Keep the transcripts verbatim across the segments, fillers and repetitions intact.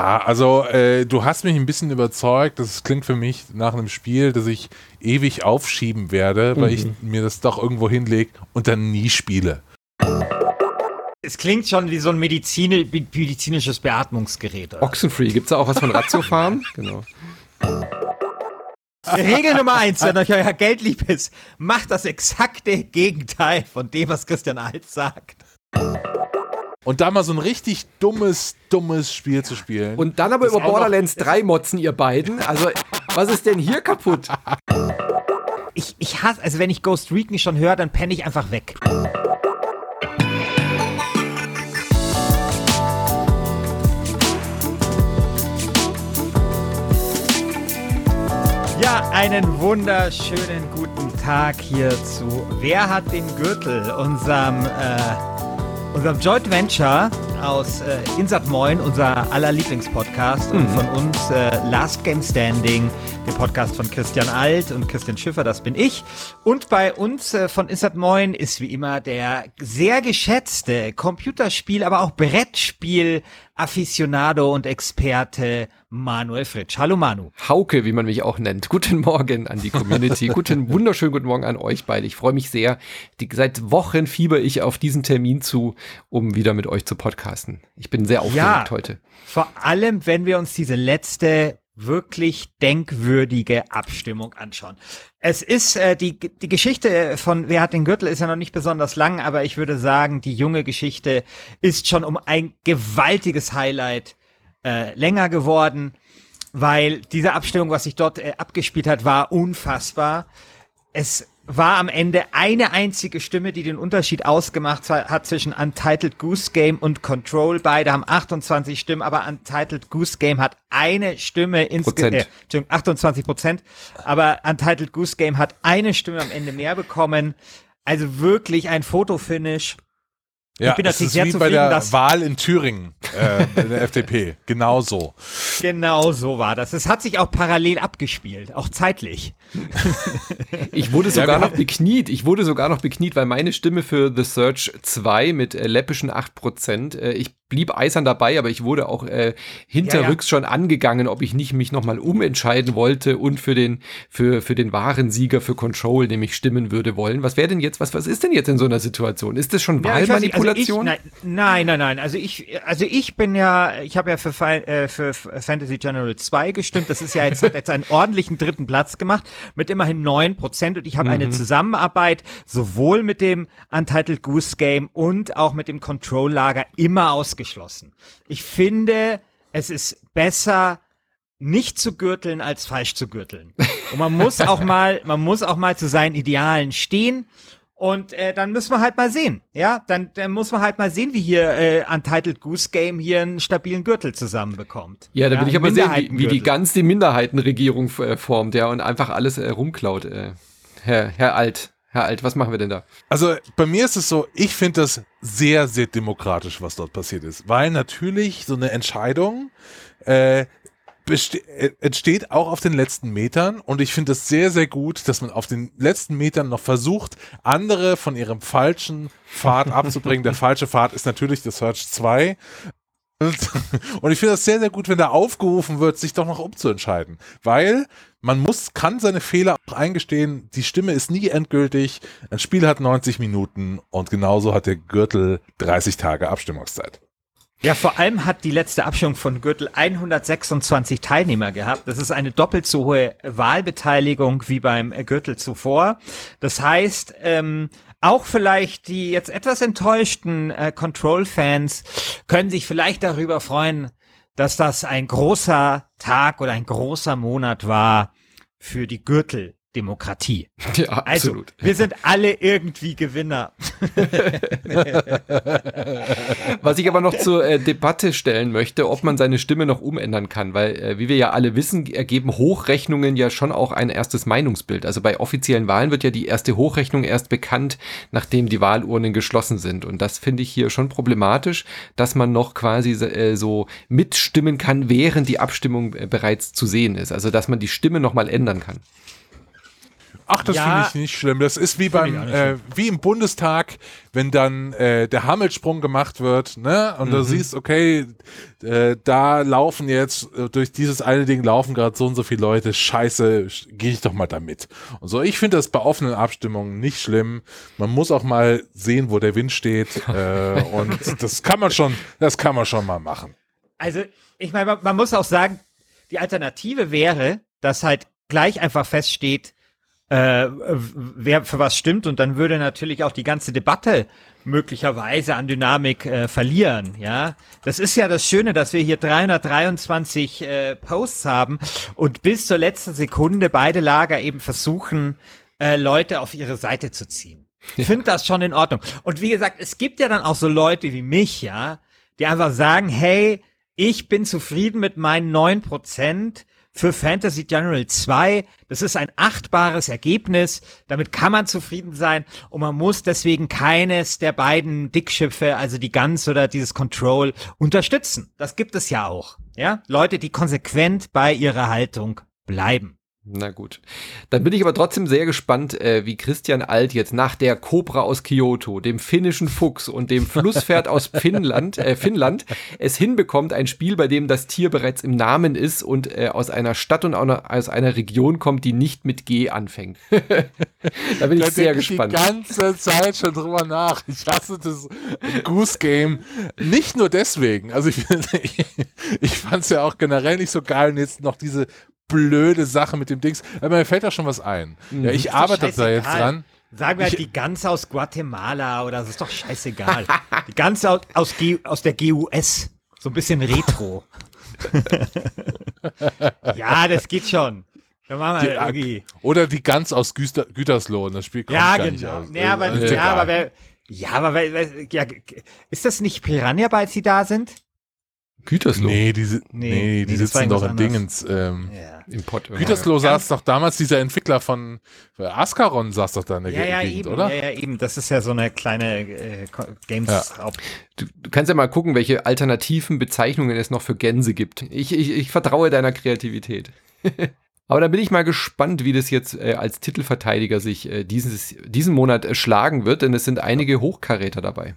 Ja, also äh, du hast mich ein bisschen überzeugt. Das klingt für mich nach einem Spiel, das ich ewig aufschieben werde, weil mhm. ich mir das doch irgendwo hinlege und dann nie spiele. Es klingt schon wie so ein Medizin- medizinisches Beatmungsgerät. Oder? Oxenfree, gibt's da auch was von Ratiofarm? Genau. Regel Nummer eins, wenn euch euer Geld lieb ist, macht das exakte Gegenteil von dem, was Christian Alt sagt. Und da mal so ein richtig dummes, dummes Spiel zu spielen. Und dann aber über Borderlands drei motzen, ihr beiden. Also, was ist denn hier kaputt? Ich, ich hasse, also wenn ich Ghost Recon schon höre, dann penne ich einfach weg. Ja, einen wunderschönen guten Tag hier zu Wer hat den Gürtel? Unserem, äh, unserem Joint Venture aus äh, Insert Moin, unser aller Lieblingspodcast. Mhm. Und von uns äh, Last Game Standing, der Podcast von Christian Alt und Christian Schiffer, das bin ich. Und bei uns äh, von Insert Moin ist wie immer der sehr geschätzte Computerspiel, aber auch Brettspiel Aficionado und Experte Manuel Fritsch. Hallo Manu. Hauke, wie man mich auch nennt. Guten Morgen an die Community. Guten, wunderschönen guten Morgen an euch beide. Ich freue mich sehr. Die, seit Wochen fieber ich auf diesen Termin zu, um wieder mit euch zu podcasten. Ich bin sehr aufgeregt ja, heute. Vor allem, wenn wir uns diese letzte wirklich denkwürdige Abstimmung anschauen. Es ist, äh, die, die Geschichte von Wer hat den Gürtel ist ja noch nicht besonders lang, aber ich würde sagen, die junge Geschichte ist schon um ein gewaltiges Highlight äh, länger geworden, weil diese Abstimmung, was sich dort äh, abgespielt hat, war unfassbar. Es war am Ende eine einzige Stimme, die den Unterschied ausgemacht hat zwischen Untitled Goose Game und Control. Beide haben achtundzwanzig Stimmen, aber Untitled Goose Game hat eine Stimme insgesamt, äh, Entschuldigung, achtundzwanzig Prozent, aber Untitled Goose Game hat eine Stimme am Ende mehr bekommen. Also wirklich ein Fotofinish. Ja, ich bin natürlich sehr zufrieden, wie bei der dass Wahl in Thüringen, äh, in der F D P. Genau so. Genau so war das. Es hat sich auch parallel abgespielt, auch zeitlich. Ich wurde sogar ja, noch bekniet. Ich wurde sogar noch bekniet, weil meine Stimme für The Search zwei mit äh, läppischen acht Prozent, äh, ich blieb eisern dabei, aber ich wurde auch äh, hinterrücks ja, ja. schon angegangen, ob ich nicht mich nochmal umentscheiden wollte und für den für für den wahren Sieger für Control nämlich stimmen würde wollen. Was wäre denn jetzt, was was ist denn jetzt in so einer Situation? Ist das schon Wahlmanipulation? Ja, also nein, nein, nein, nein. Also ich, also ich bin ja, ich habe ja für, äh, für Fantasy General zwei gestimmt. Das ist ja jetzt, hat jetzt einen ordentlichen dritten Platz gemacht mit immerhin neun Prozent und ich habe mhm. eine Zusammenarbeit sowohl mit dem Untitled Goose Game und auch mit dem Control-Lager immer ausgeschlossen. Ich finde, es ist besser, nicht zu gürteln, als falsch zu gürteln. Und man muss auch mal, man muss auch mal zu seinen Idealen stehen. Und äh, dann müssen wir halt mal sehen, ja, dann, dann muss man halt mal sehen, wie hier äh, Untitled Goose Game hier einen stabilen Gürtel zusammenbekommt. Ja, da will ja, ich aber sehen, wie, wie die ganz die Minderheitenregierung äh, formt, ja, und einfach alles äh, rumklaut. Äh. Herr, Herr Alt, Herr Alt, was machen wir denn da? Also bei mir ist es so, ich finde das sehr, sehr demokratisch, was dort passiert ist, weil natürlich so eine Entscheidung äh, Beste- entsteht auch auf den letzten Metern und ich finde es sehr, sehr gut, dass man auf den letzten Metern noch versucht, andere von ihrem falschen Pfad abzubringen. Der falsche Pfad ist natürlich der Search zwei. Und, und ich finde das sehr, sehr gut, wenn da aufgerufen wird, sich doch noch umzuentscheiden. Weil man muss, kann seine Fehler auch eingestehen, die Stimme ist nie endgültig, ein Spiel hat neunzig Minuten und genauso hat der Gürtel dreißig Tage Abstimmungszeit. Ja, vor allem hat die letzte Abstimmung von Gürtel hundertsechsundzwanzig Teilnehmer gehabt. Das ist eine doppelt so hohe Wahlbeteiligung wie beim Gürtel zuvor. Das heißt, ähm, auch vielleicht die jetzt etwas enttäuschten äh, Control-Fans können sich vielleicht darüber freuen, dass das ein großer Tag oder ein großer Monat war für die Gürtel. Demokratie. Ja, absolut. Also, wir sind alle irgendwie Gewinner. Was ich aber noch zur äh, Debatte stellen möchte, ob man seine Stimme noch umändern kann, weil, äh, wie wir ja alle wissen, ergeben Hochrechnungen ja schon auch ein erstes Meinungsbild. Also bei offiziellen Wahlen wird ja die erste Hochrechnung erst bekannt, nachdem die Wahlurnen geschlossen sind. Und das finde ich hier schon problematisch, dass man noch quasi äh, so mitstimmen kann, während die Abstimmung äh, bereits zu sehen ist. Also, dass man die Stimme nochmal ändern kann. Ach, das Ja. finde ich nicht schlimm. Das ist wie beim, ich auch nicht äh, wie im Bundestag, wenn dann äh, der Hammelsprung gemacht wird, ne? Und Mhm. du siehst, okay, äh, da laufen jetzt, äh, durch dieses eine Ding laufen gerade so und so viele Leute, scheiße, gehe ich doch mal da mit. Und so, ich finde das bei offenen Abstimmungen nicht schlimm. Man muss auch mal sehen, wo der Wind steht. äh, und das kann man schon, das kann man schon mal machen. Also, ich meine, man, man muss auch sagen, die Alternative wäre, dass halt gleich einfach feststeht, äh, wer für was stimmt, und dann würde natürlich auch die ganze Debatte möglicherweise an Dynamik äh, verlieren, ja. Das ist ja das Schöne, dass wir hier dreihundertdreiundzwanzig äh, Posts haben und bis zur letzten Sekunde beide Lager eben versuchen, äh, Leute auf ihre Seite zu ziehen. Ich finde das schon in Ordnung. Und wie gesagt, es gibt ja dann auch so Leute wie mich, ja, die einfach sagen, hey, ich bin zufrieden mit meinen neun Prozent für Fantasy General zwei. Das ist ein achtbares Ergebnis. Damit kann man zufrieden sein. Und man muss deswegen keines der beiden Dickschiffe, also die Guns oder dieses Control, unterstützen. Das gibt es ja auch. Ja, Leute, die konsequent bei ihrer Haltung bleiben. Na gut. Dann bin ich aber trotzdem sehr gespannt, äh, wie Christian Alt jetzt nach der Cobra aus Kyoto, dem finnischen Fuchs und dem Flusspferd aus Finnland, äh, Finnland es hinbekommt, ein Spiel, bei dem das Tier bereits im Namen ist und äh, aus einer Stadt und aus einer Region kommt, die nicht mit G anfängt. Da bin ich Da sehr denk gespannt. Ich die ganze Zeit schon drüber nach. Ich hasse das Goose Game. Nicht nur deswegen. Also ich, ich, ich fand es ja auch generell nicht so geil. Und jetzt noch diese blöde Sache mit dem Dings. Aber mir fällt da schon was ein. Ja, ich Ist doch arbeite da jetzt scheißegal. dran. Sagen wir halt Ich- die Gans aus Guatemala oder so, ist doch scheißegal. Die Gans aus, aus, G, aus der G U S. So ein bisschen Retro. Ja, das geht schon. Dann machen wir Die, halt irgendwie. oder die Gans aus Güster, Gütersloh. Das Spiel kommt Ja, gar nicht genau. aus. Ja, aber, Also, ist ja, egal. aber wer, ja, aber wer, wer, ja, ist das nicht Piranha Bytes, die da sind? Gütersloh Nee, die, si- Nee, nee, die nee, das war sitzen doch irgendwas in anderes. Dingens. Ähm, Ja. im Pott. Gütersloh saß doch damals, dieser Entwickler von äh, Ascaron saß doch da in der Ja, ja, Gegend, eben, oder? ja, ja, eben. Das ist ja so eine kleine äh, Ko- Games. Ja. Du, du kannst ja mal gucken, welche alternativen Bezeichnungen es noch für Gänse gibt. Ich, ich, ich vertraue deiner Kreativität. Aber da bin ich mal gespannt, wie das jetzt äh, als Titelverteidiger sich äh, dieses, diesen Monat äh, schlagen wird, denn es sind einige Hochkaräter dabei.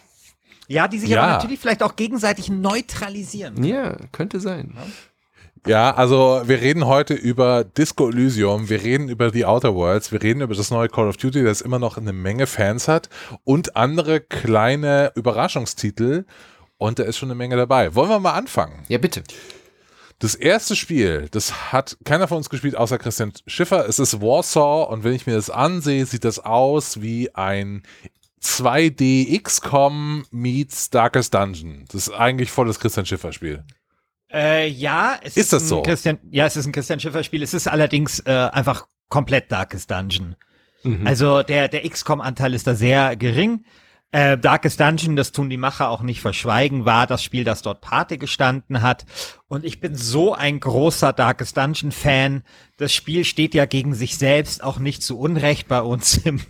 Ja, die sich Ja. aber natürlich vielleicht auch gegenseitig neutralisieren. Ja, könnte sein. Ja, also wir reden heute über Disco Elysium, wir reden über The Outer Worlds, wir reden über das neue Call of Duty, das immer noch eine Menge Fans hat und andere kleine Überraschungstitel, und da ist schon eine Menge dabei. Wollen wir mal anfangen? Ja, bitte. Das erste Spiel, das hat keiner von uns gespielt, außer Christian Schiffer. Es ist Warsaw, und wenn ich mir das ansehe, sieht das aus wie ein zwei D X COM meets Darkest Dungeon. Das ist eigentlich voll das Christian Schiffer Spiel. Äh, ja, es Ist ist, das ein so? Christian, ja, es ist ein Christian Schiffer Spiel. Es ist allerdings äh, einfach komplett Darkest Dungeon. Mhm. Also der der X COM-Anteil ist da sehr gering. Äh, Darkest Dungeon, das tun die Macher auch nicht verschweigen, war das Spiel, das dort Pate gestanden hat. Und ich bin so ein großer Darkest Dungeon-Fan. Das Spiel steht ja gegen sich selbst auch nicht zu Unrecht bei uns im,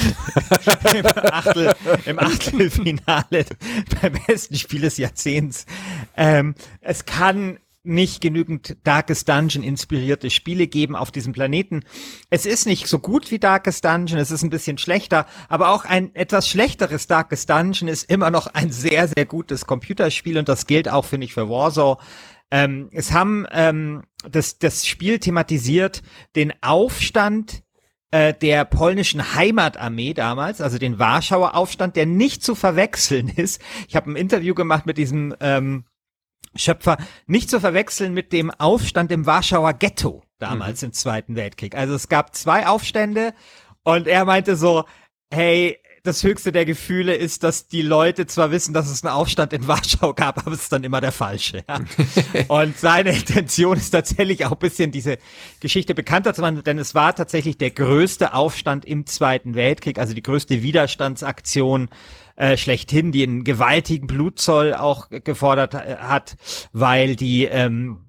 im, Achtel, im Achtelfinale beim besten Spiel des Jahrzehnts. Ähm, es kann nicht genügend Darkest Dungeon inspirierte Spiele geben auf diesem Planeten. Es ist nicht so gut wie Darkest Dungeon, es ist ein bisschen schlechter, aber auch ein etwas schlechteres Darkest Dungeon ist immer noch ein sehr, sehr gutes Computerspiel, und das gilt auch, finde ich, für Warsaw. Ähm, es haben ähm, das, das Spiel thematisiert den Aufstand äh, der polnischen Heimatarmee damals, also den Warschauer Aufstand, der nicht zu verwechseln ist. Ich habe ein Interview gemacht mit diesem ähm, Schöpfer, nicht zu verwechseln mit dem Aufstand im Warschauer Ghetto damals, mhm, im Zweiten Weltkrieg. Also es gab zwei Aufstände, und er meinte so, hey, das höchste der Gefühle ist, dass die Leute zwar wissen, dass es einen Aufstand in Warschau gab, aber es ist dann immer der falsche. Ja? Und seine Intention ist tatsächlich auch ein bisschen diese Geschichte bekannter zu machen, denn es war tatsächlich der größte Aufstand im Zweiten Weltkrieg, also die größte Widerstandsaktion äh, schlechthin, die einen gewaltigen Blutzoll auch gefordert äh, hat, weil die ähm,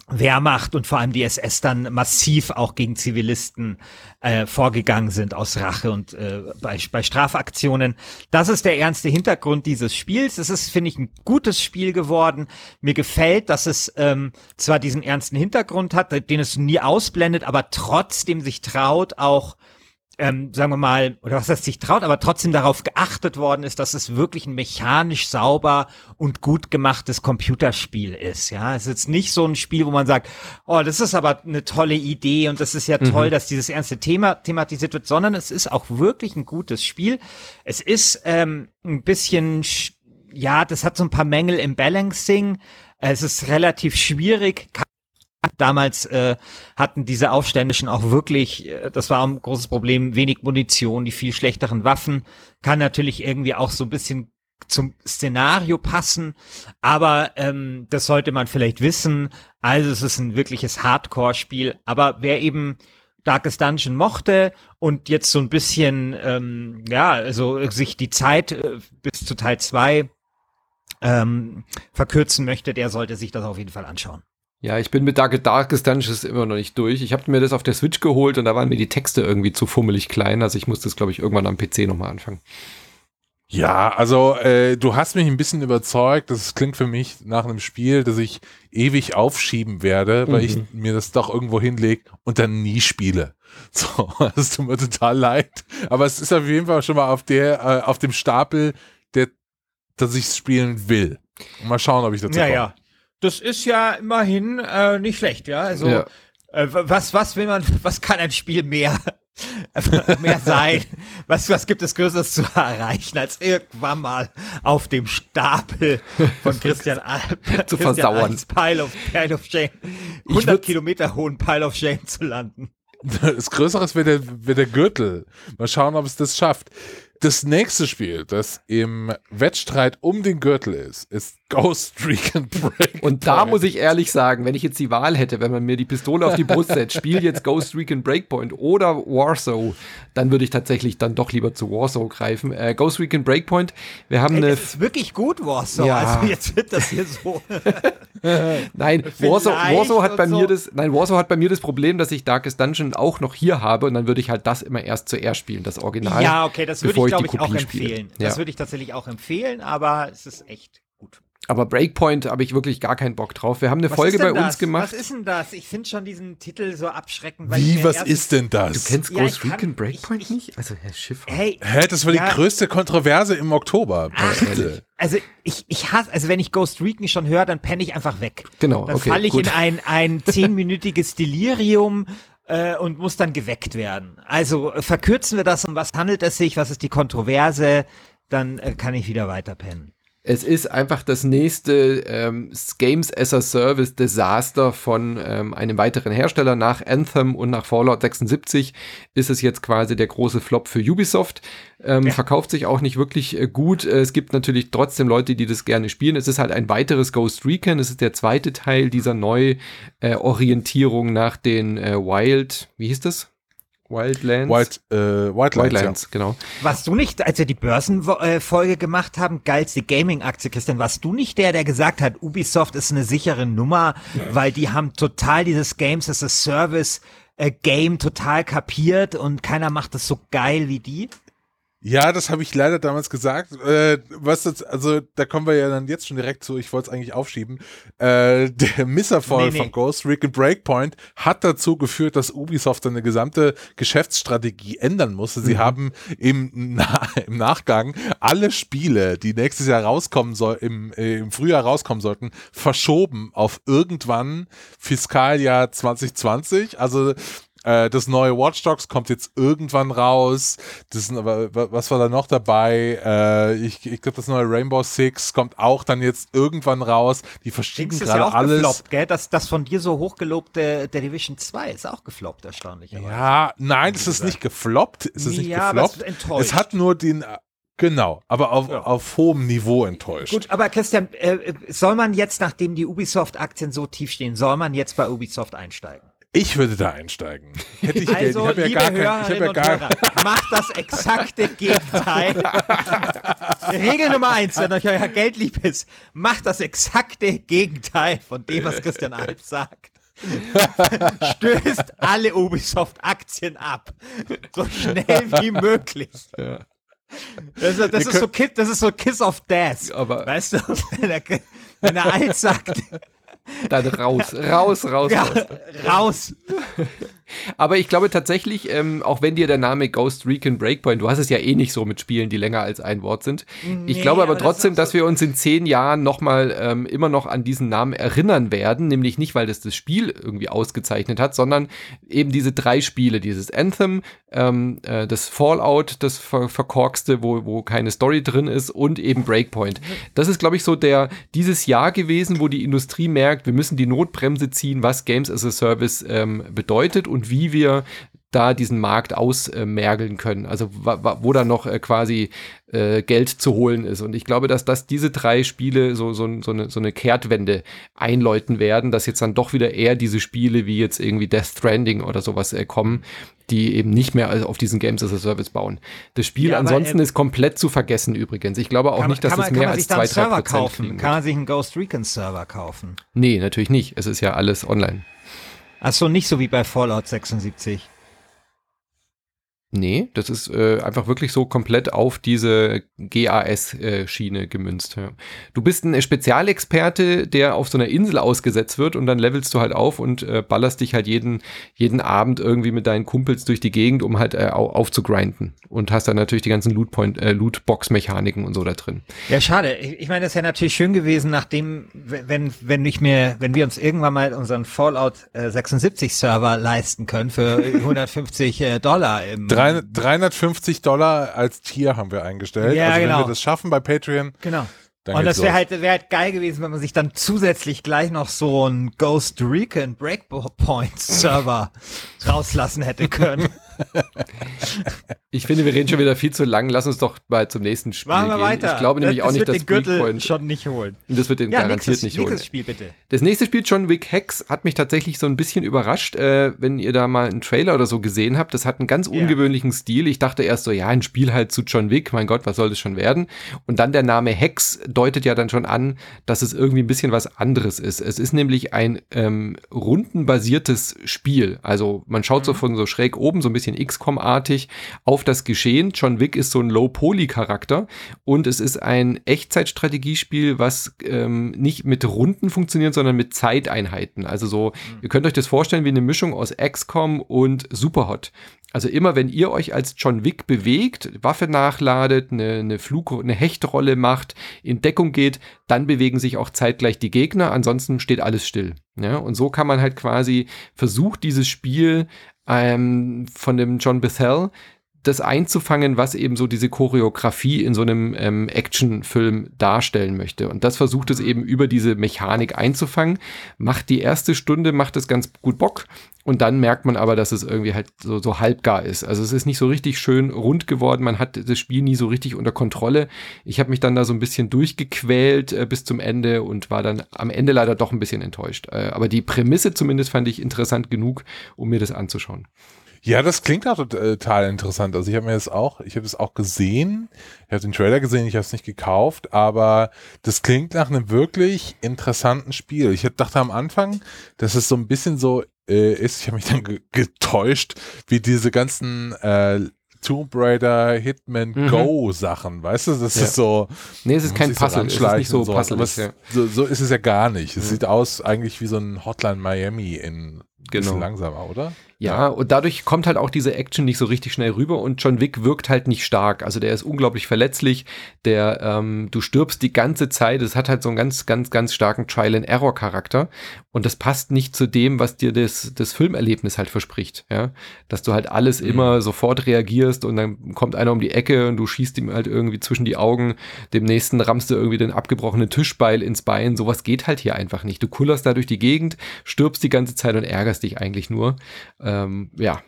Wehrmacht und vor allem die S S dann massiv auch gegen Zivilisten äh, vorgegangen sind aus Rache und äh, bei, bei Strafaktionen. Das ist der ernste Hintergrund dieses Spiels. Es ist, finde ich, ein gutes Spiel geworden. Mir gefällt, dass es ähm, zwar diesen ernsten Hintergrund hat, den es nie ausblendet, aber trotzdem sich traut, auch Ähm, sagen wir mal, oder was heißt sich traut, aber trotzdem darauf geachtet worden ist, dass es wirklich ein mechanisch sauber und gut gemachtes Computerspiel ist. Ja, es ist jetzt nicht so ein Spiel, wo man sagt, oh, das ist aber eine tolle Idee und das ist ja toll, mhm. dass dieses ernste Thema thematisiert wird, sondern es ist auch wirklich ein gutes Spiel. Es ist ähm, ein bisschen, ja, das hat so ein paar Mängel im Balancing. Es ist relativ schwierig. Damals äh, hatten diese Aufständischen auch wirklich, äh, das war ein großes Problem, wenig Munition, die viel schlechteren Waffen, kann natürlich irgendwie auch so ein bisschen zum Szenario passen, aber ähm, das sollte man vielleicht wissen. Also es ist ein wirkliches Hardcore-Spiel, aber wer eben Darkest Dungeon mochte und jetzt so ein bisschen, ähm, ja, also sich die Zeit äh, bis zu Teil zwei ähm, verkürzen möchte, der sollte sich das auf jeden Fall anschauen. Ja, ich bin mit Dark, Darkest Dungeons immer noch nicht durch. Ich habe mir das auf der Switch geholt und da waren mir die Texte irgendwie zu fummelig klein. Also ich muss das, glaube ich, irgendwann am P C nochmal anfangen. Ja, also äh, du hast mich ein bisschen überzeugt. Das klingt für mich nach einem Spiel, das ich ewig aufschieben werde, weil mhm. ich mir das doch irgendwo hinlege und dann nie spiele. So, das tut mir total leid. Aber es ist auf jeden Fall schon mal auf der, äh, auf dem Stapel, der, dass ich es spielen will. Mal schauen, ob ich dazu ja, komme. Ja. Das ist ja immerhin äh, nicht schlecht, ja. Also ja. Äh, was was will man, was kann ein Spiel mehr mehr sein? Was was gibt es Größeres zu erreichen, als irgendwann mal auf dem Stapel von Christian Alp zu Christian versauern, Alps Pile of Pile of Shame, hundert Kilometer hohen Pile of Shame zu landen. Das Größere wäre der, wär der Gürtel. Mal schauen, ob es das schafft. Das nächste Spiel, das im Wettstreit um den Gürtel ist, ist Ghost Recon Breakpoint. Und da muss ich ehrlich sagen, wenn ich jetzt die Wahl hätte, wenn man mir die Pistole auf die Brust setzt, spiel jetzt Ghost Recon Breakpoint oder Warsaw, dann würde ich tatsächlich dann doch lieber zu Warsaw greifen. Äh, Ghost Recon Breakpoint, wir haben Ey, eine... das ist wirklich gut, Warsaw. Ja. Also jetzt wird das hier so... Nein, Warsaw, Warsaw hat bei so. mir das, nein, Warsaw hat bei mir das Problem, dass ich Darkest Dungeon auch noch hier habe und dann würde ich halt das immer erst zuerst spielen, das Original. Ja, okay, das würde ich, glaube ich, auch spiele. empfehlen. Ja. Das würde ich tatsächlich auch empfehlen, aber es ist echt gut. Aber Breakpoint habe ich wirklich gar keinen Bock drauf. Wir haben eine was Folge bei das? uns gemacht. Was ist denn das? Ich finde schon diesen Titel so abschreckend. Weil Wie, was ist denn das? Du kennst ja, Ghost kann, Recon Breakpoint ich, ich, nicht? Also Herr Schiffer. Hey, Hä, das war ja, die größte Kontroverse im Oktober. Ach, also ich, ich hasse, also wenn ich Ghost Recon schon höre, dann penne ich einfach weg. Genau, Dann okay, falle ich gut. in ein, ein zehnminütiges Delirium äh, und muss dann geweckt werden. Also äh, verkürzen wir das, um was handelt es sich, was ist die Kontroverse, dann äh, kann ich wieder weiter pennen. Es ist einfach das nächste ähm, Games as a Service Desaster von ähm, einem weiteren Hersteller. Nach Anthem und nach Fallout sechsundsiebzig ist es jetzt quasi der große Flop für Ubisoft. Ähm, ja. Verkauft sich auch nicht wirklich äh, gut. Es gibt natürlich trotzdem Leute, die das gerne spielen. Es ist halt ein weiteres Ghost Recon. Es ist der zweite Teil dieser Neuorientierung äh, nach den äh, Wild, wie hieß das? Wildlands? Wild, äh, Wildlands, Wildlands, ja. genau. Warst du nicht, als wir die Börsenfolge gemacht haben, geilste Gaming-Aktie, Christian, warst du nicht der, der gesagt hat, Ubisoft ist eine sichere Nummer, ja. weil die haben total dieses Games as a Service äh, Game total kapiert und keiner macht das so geil wie die? Ja, das habe ich leider damals gesagt. Äh, was das, also da kommen wir ja dann jetzt schon direkt zu, ich wollte es eigentlich aufschieben. Äh, der Misserfolg nee, nee. von Ghost Recon Breakpoint hat dazu geführt, dass Ubisoft seine gesamte Geschäftsstrategie ändern musste. Sie mhm. haben im, Na- im Nachgang alle Spiele, die nächstes Jahr rauskommen soll, im, äh, im Frühjahr rauskommen sollten, verschoben auf irgendwann Fiskaljahr zwanzig zwanzig. Also das neue Watch Dogs kommt jetzt irgendwann raus. Das sind aber, was war da noch dabei? Äh, ich ich glaube, das neue Rainbow Six kommt auch dann jetzt irgendwann raus. Die verschieben gerade ja auch alles. Gefloppt, gell? Das, das von dir so hochgelobte der Division zwei ist auch gefloppt, erstaunlicherweise. Ja, nein, es ist nicht gefloppt. Es ist ja, nicht aber gefloppt. es ist enttäuscht. Es hat nur den, genau, aber auf, ja. auf hohem Niveau enttäuscht. Gut, aber Christian, äh, soll man jetzt, nachdem die Ubisoft-Aktien so tief stehen, soll man jetzt bei Ubisoft einsteigen? Ich würde da einsteigen. Hätte ich also, Geld. Ich habe ja gar kein, ich hab ja gar Hörer, macht das exakte Gegenteil. Regel Nummer eins, wenn euch euer Geld lieb ist, macht das exakte Gegenteil von dem, was Christian Alp sagt. Stößt alle Ubisoft-Aktien ab. So schnell wie möglich. Ja. Das, ist, das, ist so, das ist so Kiss of Death. Aber weißt du, wenn er, wenn er Alt sagt... Dann raus, raus, raus, ja, raus. Raus. Aber ich glaube tatsächlich, ähm, auch wenn dir der Name Ghost Recon Breakpoint, du hast es ja eh nicht so mit Spielen, die länger als ein Wort sind. Nee, ich glaube aber, aber trotzdem, das so, dass wir uns in zehn Jahren nochmal ähm, immer noch an diesen Namen erinnern werden, nämlich nicht, weil das das Spiel irgendwie ausgezeichnet hat, sondern eben diese drei Spiele, dieses Anthem, ähm, äh, das Fallout, das ver- verkorkste, wo, wo keine Story drin ist und eben Breakpoint. Das ist, glaube ich, so der dieses Jahr gewesen, wo die Industrie merkt, wir müssen die Notbremse ziehen, was Games as a Service ähm, bedeutet und wie wir da diesen Markt ausmergeln können, also wa- wo da noch äh, quasi äh, Geld zu holen ist. Und ich glaube, dass das diese drei Spiele so, so, so, eine, so eine Kehrtwende einläuten werden, dass jetzt dann doch wieder eher diese Spiele wie jetzt irgendwie Death Stranding oder sowas äh, kommen, die eben nicht mehr auf diesen Games as a Service bauen. Das Spiel ja, ansonsten aber, äh, ist komplett zu vergessen übrigens. Ich glaube auch kann, nicht, dass man, es mehr als zwei, drei Prozent kaufen? Kann man sich einen Ghost Recon Server kaufen? Nee, natürlich nicht. Es ist ja alles online. Ach so, nicht so wie bei Fallout sechsundsiebzig. Nee, das ist äh, einfach wirklich so komplett auf diese G A S-Schiene äh, gemünzt. Ja. Du bist ein Spezialexperte, der auf so einer Insel ausgesetzt wird und dann levelst du halt auf und äh, ballerst dich halt jeden, jeden Abend irgendwie mit deinen Kumpels durch die Gegend, um halt äh, aufzugrinden. Und hast dann natürlich die ganzen Loot-Point, äh, Loot-Box-Mechaniken und so da drin. Ja, schade. Ich, ich meine, das wäre natürlich schön gewesen, nachdem, wenn, wenn ich mir, wenn wir uns irgendwann mal unseren Fallout äh, sechsundsiebzig-Server leisten können für hundertfünfzig äh, Dollar im dreihundertfünfzig Dollar als Tier haben wir eingestellt. Ja, also genau. wenn wir das schaffen bei Patreon. Genau. Dann und das wäre los. halt, wäre halt geil gewesen, wenn man sich dann zusätzlich gleich noch so einen Ghost Recon Breakpoint Server rauslassen hätte können. Ich finde, wir reden schon wieder viel zu lang. Lass uns doch mal zum nächsten Spiel Machen wir gehen. weiter. Ich glaube nämlich das, auch nicht, das dass wird den Gürtel Breakpoint schon nicht holen. Das wird den ja, garantiert nächstes, nicht holen. Nächstes Spiel bitte. Das nächste Spiel, John Wick Hex, hat mich tatsächlich so ein bisschen überrascht, äh, wenn ihr da mal einen Trailer oder so gesehen habt. Das hat einen ganz ungewöhnlichen yeah. Stil. Ich dachte erst so, ja, ein Spiel halt zu John Wick. Mein Gott, was soll das schon werden? Und dann der Name Hex deutet ja dann schon an, dass es irgendwie ein bisschen was anderes ist. Es ist nämlich ein ähm, rundenbasiertes Spiel. Also man schaut mhm. so von so schräg oben, so ein bisschen X COM-artig auf das Geschehen. John Wick ist so ein Low-Poly-Charakter und es ist ein Echtzeitstrategiespiel, was ähm, nicht mit Runden funktioniert, sondern mit Zeiteinheiten. Also so, mhm. ihr könnt euch das vorstellen wie eine Mischung aus X COM und Superhot. Also immer, wenn ihr euch als John Wick bewegt, Waffe nachladet, eine, eine Flug, eine Hechtrolle macht, in Deckung geht, dann bewegen sich auch zeitgleich die Gegner, ansonsten steht alles still. Ja, und so kann man halt quasi versucht, dieses Spiel ähm, von dem John Bethel das einzufangen, was eben so diese Choreografie in so einem ähm, Actionfilm darstellen möchte. Und das versucht es eben über diese Mechanik einzufangen. Macht die erste Stunde, macht es ganz gut Bock. Und dann merkt man aber, dass es irgendwie halt so, so halbgar ist. Also es ist nicht so richtig schön rund geworden. Man hat das Spiel nie so richtig unter Kontrolle. Ich habe mich dann da so ein bisschen durchgequält äh, bis zum Ende und war dann am Ende leider doch ein bisschen enttäuscht. Äh, aber die Prämisse zumindest fand ich interessant genug, um mir das anzuschauen. Ja, das klingt auch total interessant. Also ich habe mir das auch, ich habe das auch gesehen. Ich habe den Trailer gesehen, ich habe es nicht gekauft, aber das klingt nach einem wirklich interessanten Spiel. Ich dachte am Anfang, dass es so ein bisschen so äh, ist, ich habe mich dann ge- getäuscht, wie diese ganzen äh, Tomb Raider, Hitman mhm. Go Sachen, weißt du, das ja. ist so. Nee, es ist kein Puzzle, so es ist nicht so so. puzzlig. Es, ja. so, so ist es ja gar nicht. Es ja. sieht aus eigentlich wie so ein Hotline Miami in genau. bisschen langsamer, oder? Ja, und dadurch kommt halt auch diese Action nicht so richtig schnell rüber und John Wick wirkt halt nicht stark. Also der ist unglaublich verletzlich, der, ähm, du stirbst die ganze Zeit, es hat halt so einen ganz, ganz, ganz starken Trial-and-Error-Charakter und das passt nicht zu dem, was dir das, das Filmerlebnis halt verspricht, ja. Dass du halt alles mhm. immer sofort reagierst und dann kommt einer um die Ecke und du schießt ihm halt irgendwie zwischen die Augen, dem nächsten rammst du irgendwie den abgebrochenen Tischbeil ins Bein, sowas geht halt hier einfach nicht. Du kullerst da durch die Gegend, stirbst die ganze Zeit und ärgerst dich eigentlich nur. Ähm, ja,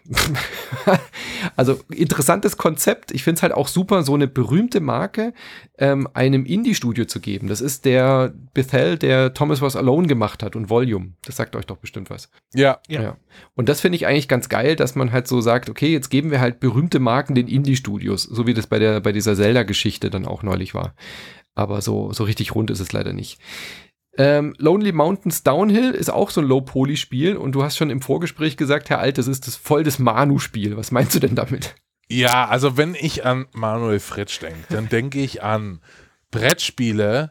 also interessantes Konzept. Ich finde es halt auch super, so eine berühmte Marke ähm, einem Indie-Studio zu geben. Das ist der Bethel, der Thomas Was Alone gemacht hat und Volume. Das sagt euch doch bestimmt was. Ja. ja. ja. Und das finde ich eigentlich ganz geil, dass man halt so sagt, okay, jetzt geben wir halt berühmte Marken den Indie-Studios, so wie das bei der bei dieser Zelda-Geschichte dann auch neulich war. Aber so, so richtig rund ist es leider nicht. Ähm, Lonely Mountains Downhill ist auch so ein Low-Poly-Spiel und du hast schon im Vorgespräch gesagt, Herr Alt, das ist das voll das Manu-Spiel. Was meinst du denn damit? Ja, also wenn ich an Manuel Fritsch denke, dann denke ich an Brettspiele,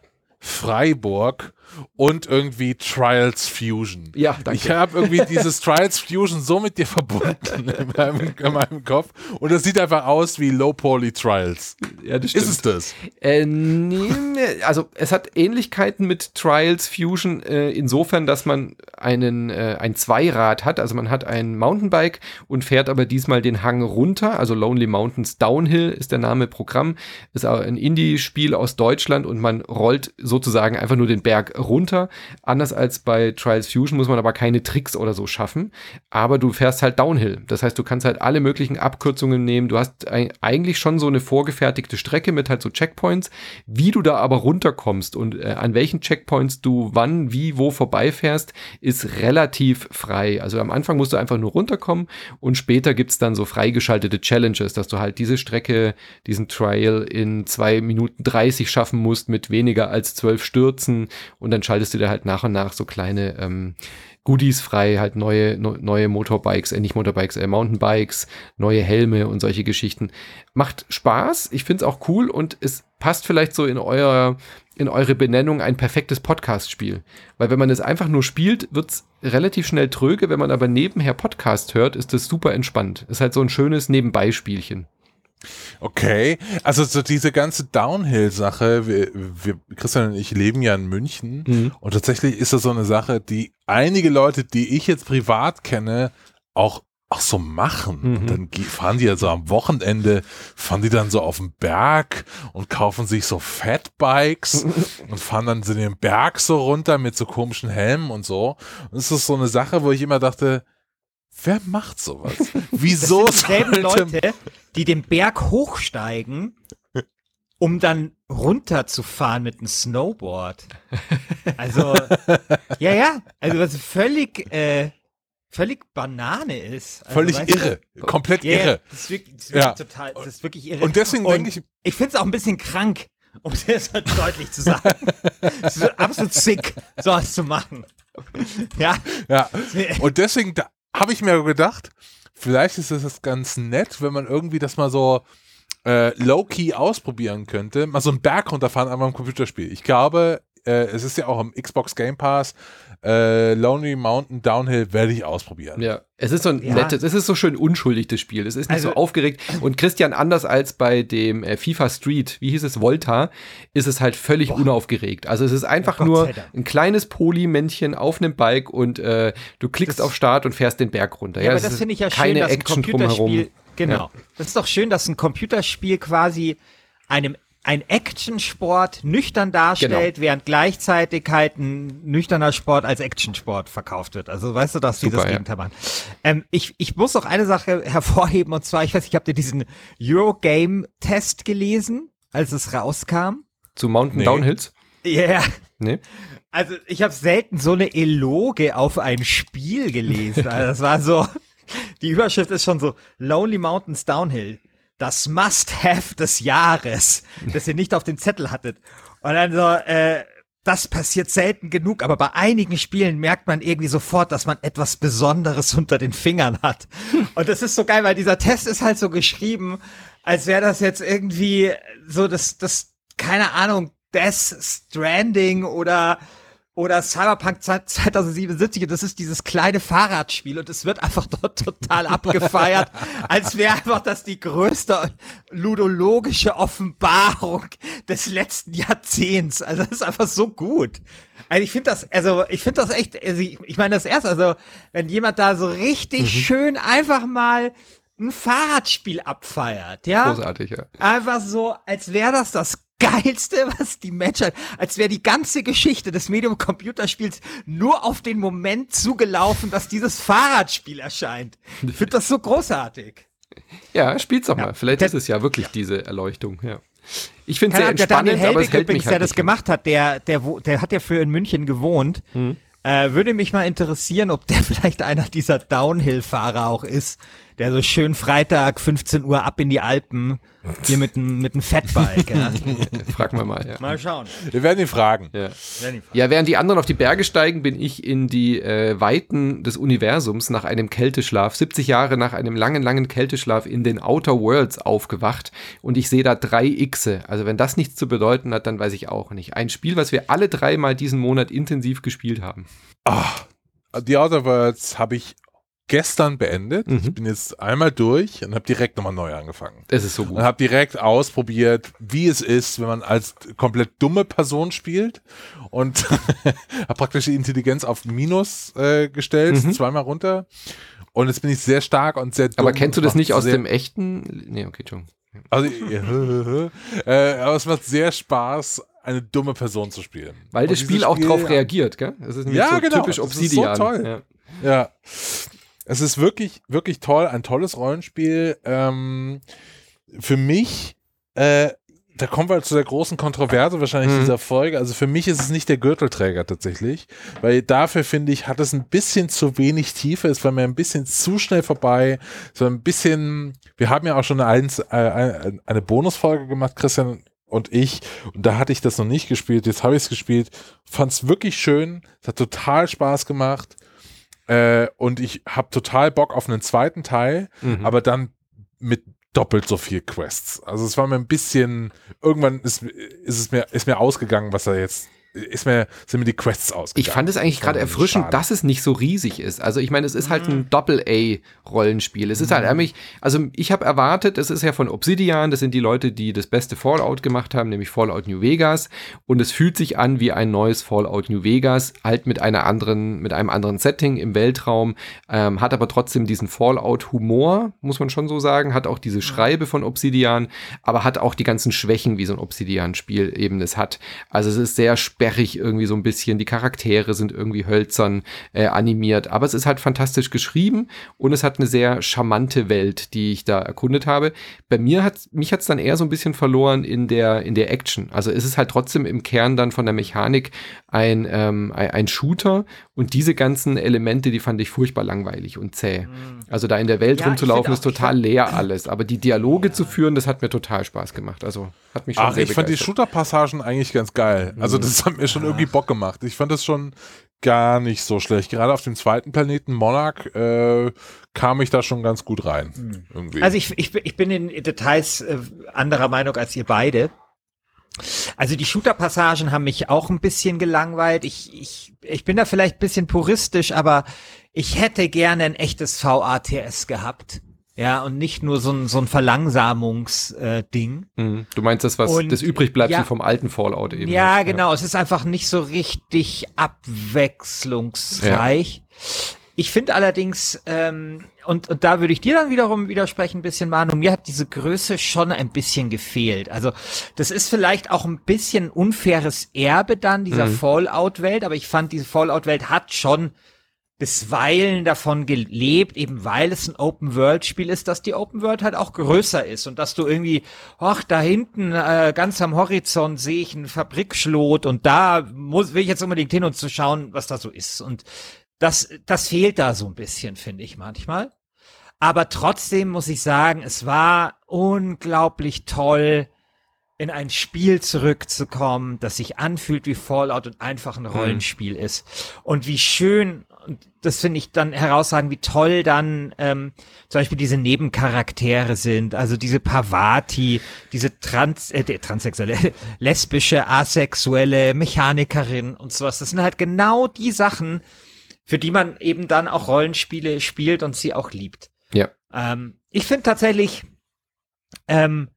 Freiburg und irgendwie Trials Fusion. Ja, danke. Ich habe irgendwie dieses Trials Fusion so mit dir verbunden in meinem, in meinem Kopf und das sieht einfach aus wie Low-Poly Trials. Ja, das stimmt. Ist es das? Äh, nee, also es hat Ähnlichkeiten mit Trials Fusion äh, insofern, dass man einen äh, ein Zweirad hat, also man hat ein Mountainbike und fährt aber diesmal den Hang runter, also Lonely Mountains Downhill ist der Name Programm, ist auch ein Indie-Spiel aus Deutschland und man rollt sozusagen einfach nur den Berg runter. Anders als bei Trials Fusion muss man aber keine Tricks oder so schaffen, aber du fährst halt Downhill. Das heißt, du kannst halt alle möglichen Abkürzungen nehmen. Du hast ein, eigentlich schon so eine vorgefertigte Strecke mit halt so Checkpoints. Wie du da aber runterkommst und äh, an welchen Checkpoints du wann, wie, wo vorbeifährst, ist relativ frei. Also am Anfang musst du einfach nur runterkommen und später gibt's dann so freigeschaltete Challenges, dass du halt diese Strecke, diesen Trial in zwei Minuten dreißig schaffen musst mit weniger als zwölf Stürzen und dann schaltest du dir halt nach und nach so kleine ähm, Goodies frei, halt neue no, neue Motorbikes, äh, nicht Motorbikes, äh, Mountainbikes, neue Helme und solche Geschichten. Macht Spaß, ich find's auch cool und es passt vielleicht so in euer in eure Benennung ein perfektes Podcast-Spiel. Weil wenn man es einfach nur spielt, wird's relativ schnell tröge, wenn man aber nebenher Podcast hört, ist das super entspannt. Ist halt so ein schönes Nebenbeispielchen. Okay, also so diese ganze Downhill-Sache, wir, wir, Christian und ich leben ja in München mhm. und tatsächlich ist das so eine Sache, die einige Leute, die ich jetzt privat kenne, auch auch so machen. Mhm. Und dann fahren die ja so am Wochenende, fahren die dann so auf den Berg und kaufen sich so Fatbikes und fahren dann so den Berg so runter mit so komischen Helmen und so. Und es ist so eine Sache, wo ich immer dachte, wer macht sowas? Wieso? Das sind dieselben Leute, die den Berg hochsteigen, um dann runterzufahren mit einem Snowboard. Also, ja, ja, also was völlig, äh, völlig Banane ist. Also, völlig irre, du? komplett yeah, irre. Das ist wirklich, das ist wirklich ja. total, das ist wirklich irre. Und deswegen denke ich, ich finde es auch ein bisschen krank, um das halt deutlich zu sagen. Es ist absolut sick, sowas zu machen. Ja. Ja. Und deswegen, da habe ich mir gedacht, vielleicht ist das ganz nett, wenn man irgendwie das mal so äh, low-key ausprobieren könnte. Mal so einen Berg runterfahren, einfach im Computerspiel. Ich glaube, äh, es ist ja auch im Xbox Game Pass, äh, Lonely Mountain Downhill werde ich ausprobieren. Ja, es ist so ein ja. nettes, es ist so schön unschuldig, das Spiel. Es ist nicht also, so aufgeregt. Und Christian, anders als bei dem äh, FIFA Street, wie hieß es, Volta, ist es halt völlig boah. unaufgeregt. Also es ist einfach oh nur ein kleines Polymännchen auf einem Bike und äh, du klickst das, auf Start und fährst den Berg runter. Ja, ja aber das finde ich ja keine schön, dass ein Action Computerspiel, drumherum. genau. Ja. Das ist doch schön, dass ein Computerspiel quasi einem ein Actionsport nüchtern darstellt, genau. während gleichzeitig halt ein nüchterner Sport als Actionsport verkauft wird. Also weißt du, dass die das Gegenteil machen. Ähm, ich, ich muss noch eine Sache hervorheben und zwar, ich weiß nicht, habt ihr diesen Eurogame-Test gelesen, als es rauskam? Zu Mountain nee. Downhills? Ja. Yeah. Nee. Also ich habe selten so eine Eloge auf ein Spiel gelesen. Also das war so, die Überschrift ist schon so, Lonely Mountains Downhill. Das Must-Have des Jahres, das ihr nicht auf dem Zettel hattet. Und dann so, äh, das passiert selten genug, aber bei einigen Spielen merkt man irgendwie sofort, dass man etwas Besonderes unter den Fingern hat. Und das ist so geil, weil dieser Test ist halt so geschrieben, als wäre das jetzt irgendwie so das, das, keine Ahnung, Death Stranding oder Oder Cyberpunk zweitausendsiebenundsiebzig, und das ist dieses kleine Fahrradspiel und es wird einfach dort total abgefeiert, als wäre einfach das die größte ludologische Offenbarung des letzten Jahrzehnts. Also das ist einfach so gut. Also ich finde das, also ich finde das echt, also ich, ich meine das erst, also wenn jemand da so richtig mhm. schön einfach mal ein Fahrradspiel abfeiert, ja. Großartig, ja. Einfach so, als wäre das das Geilste, was die Menschheit, als wäre die ganze Geschichte des Medium-Computerspiels nur auf den Moment zugelaufen, dass dieses Fahrradspiel erscheint. Ich finde das so großartig. Ja, spiel's doch Ja, mal. Vielleicht der, ist es ja wirklich diese Erleuchtung, ja. Ich finde es sehr der entspannend, Daniel aber es Helbig hält übrigens, mich halt der das nicht gemacht hat, der, der, wo, der hat ja für in München gewohnt. Hm. Äh, würde mich mal interessieren, ob der vielleicht einer dieser Downhill-Fahrer auch ist, der so schön Freitag fünfzehn Uhr ab in die Alpen hier mit einem mit einem Fatbike. Ja. Fragen wir mal, ja. Mal schauen. Wir werden ihn fragen. Ja. Werden ihn fragen. Ja, während die anderen auf die Berge steigen, bin ich in die äh, Weiten des Universums nach einem Kälteschlaf, siebzig Jahre nach einem langen, langen Kälteschlaf in den Outer Worlds aufgewacht und ich sehe da drei Xe. Also wenn das nichts zu bedeuten hat, dann weiß ich auch nicht. Ein Spiel, was wir alle dreimal diesen Monat intensiv gespielt haben. Ah, die Outer Worlds habe ich gestern beendet. Mhm. Ich bin jetzt einmal durch und habe direkt nochmal neu angefangen. Es ist so gut. Und habe direkt ausprobiert, wie es ist, wenn man als komplett dumme Person spielt und habe praktisch die Intelligenz auf Minus äh, gestellt, mhm. zweimal runter. Und jetzt bin ich sehr stark und sehr dumm. Aber kennst du das nicht aus dem echten? Nee, okay, schon. Also, äh, aber es macht sehr Spaß, eine dumme Person zu spielen. Weil und das Spiel auch Spiel, drauf reagiert, gell? Das ist nämlich ja, so genau. typisch Das Obsidian. Ist so toll. Ja. ja. Es ist wirklich, wirklich toll, ein tolles Rollenspiel. Ähm, für mich, äh, da kommen wir zu der großen Kontroverse wahrscheinlich mhm. dieser Folge. Also für mich ist es nicht der Gürtelträger tatsächlich, weil dafür finde ich, hat es ein bisschen zu wenig Tiefe, es war mir ein bisschen zu schnell vorbei, so ein bisschen, wir haben ja auch schon eine, eine, eine Bonusfolge gemacht, Christian und ich, und da hatte ich das noch nicht gespielt, jetzt habe ich es gespielt, fand es wirklich schön, es hat total Spaß gemacht. Äh, und ich habe total Bock auf einen zweiten Teil, mhm. aber dann mit doppelt so viel Quests. Also es war mir ein bisschen, irgendwann ist, ist es mir, ist mir ausgegangen, was da jetzt, ist mir, sind mir die Quests ausgegangen. Ich fand es eigentlich gerade erfrischend, schade. dass es nicht so riesig ist. Also ich meine, es ist halt ein Doppel-A-Rollenspiel. Es ist halt eigentlich, also ich habe erwartet, es ist ja von Obsidian, das sind die Leute, die das beste Fallout gemacht haben, nämlich Fallout New Vegas. Und es fühlt sich an wie ein neues Fallout New Vegas, halt mit einer anderen, mit einem anderen Setting im Weltraum, ähm, hat aber trotzdem diesen Fallout-Humor, muss man schon so sagen, hat auch diese Schreibe von Obsidian, aber hat auch die ganzen Schwächen, wie so ein Obsidian-Spiel eben es hat. Also es ist sehr sperrig irgendwie so ein bisschen, die Charaktere sind irgendwie hölzern äh, animiert, aber es ist halt fantastisch geschrieben und es hat eine sehr charmante Welt, die ich da erkundet habe. Bei mir hat, mich hat es dann eher so ein bisschen verloren in der, in der Action. Also es ist halt trotzdem im Kern dann von der Mechanik ein, ähm, ein, ein Shooter und diese ganzen Elemente, die fand ich furchtbar langweilig und zäh. Also da in der Welt ja, rumzulaufen, ist auch, total leer alles, aber die Dialoge ja. zu führen, das hat mir total Spaß gemacht. Also hat mich schon Ach, sehr ich fand die begeistert. Shooter-Passagen eigentlich ganz geil. Also das hat mir schon irgendwie Bock gemacht. Ich fand das schon gar nicht so schlecht. Gerade auf dem zweiten Planeten Monarch äh, kam ich da schon ganz gut rein. Irgendwie. Also ich, ich, ich bin in Details äh, anderer Meinung als ihr beide. Also die Shooter-Passagen haben mich auch ein bisschen gelangweilt. Ich, ich, ich bin da vielleicht ein bisschen puristisch, aber ich hätte gerne ein echtes V A T S gehabt. Ja, und nicht nur so ein, so ein Verlangsamungsding. Äh, mhm. Du meinst das, was und, das übrig bleibt ja, vom alten Fallout eben. Ja, hat. genau. Ja. Es ist einfach nicht so richtig abwechslungsreich. Ja. Ich finde allerdings, ähm, und, und da würde ich dir dann wiederum widersprechen, ein bisschen, Manu, mir hat diese Größe schon ein bisschen gefehlt. Also das ist vielleicht auch ein bisschen unfaires Erbe dann dieser mhm. Fallout-Welt, aber ich fand, diese Fallout-Welt hat schon bisweilen davon gelebt, eben weil es ein Open-World-Spiel ist, dass die Open-World halt auch größer ist und dass du irgendwie, ach, da hinten äh, ganz am Horizont sehe ich einen Fabrikschlot und da muss will ich jetzt unbedingt hin, um zu schauen, was da so ist. Und das das fehlt da so ein bisschen, finde ich manchmal. Aber trotzdem muss ich sagen, es war unglaublich toll, in ein Spiel zurückzukommen, das sich anfühlt wie Fallout und einfach ein Rollenspiel mhm. ist. Und wie schön, und das finde ich dann heraussagen, wie toll dann ähm, zum Beispiel diese Nebencharaktere sind, also diese Parvati, diese trans, äh, transsexuelle, lesbische, asexuelle Mechanikerin und sowas. Das sind halt genau die Sachen, für die man eben dann auch Rollenspiele spielt und sie auch liebt. Ja. Ähm, ich finde tatsächlich, ähm,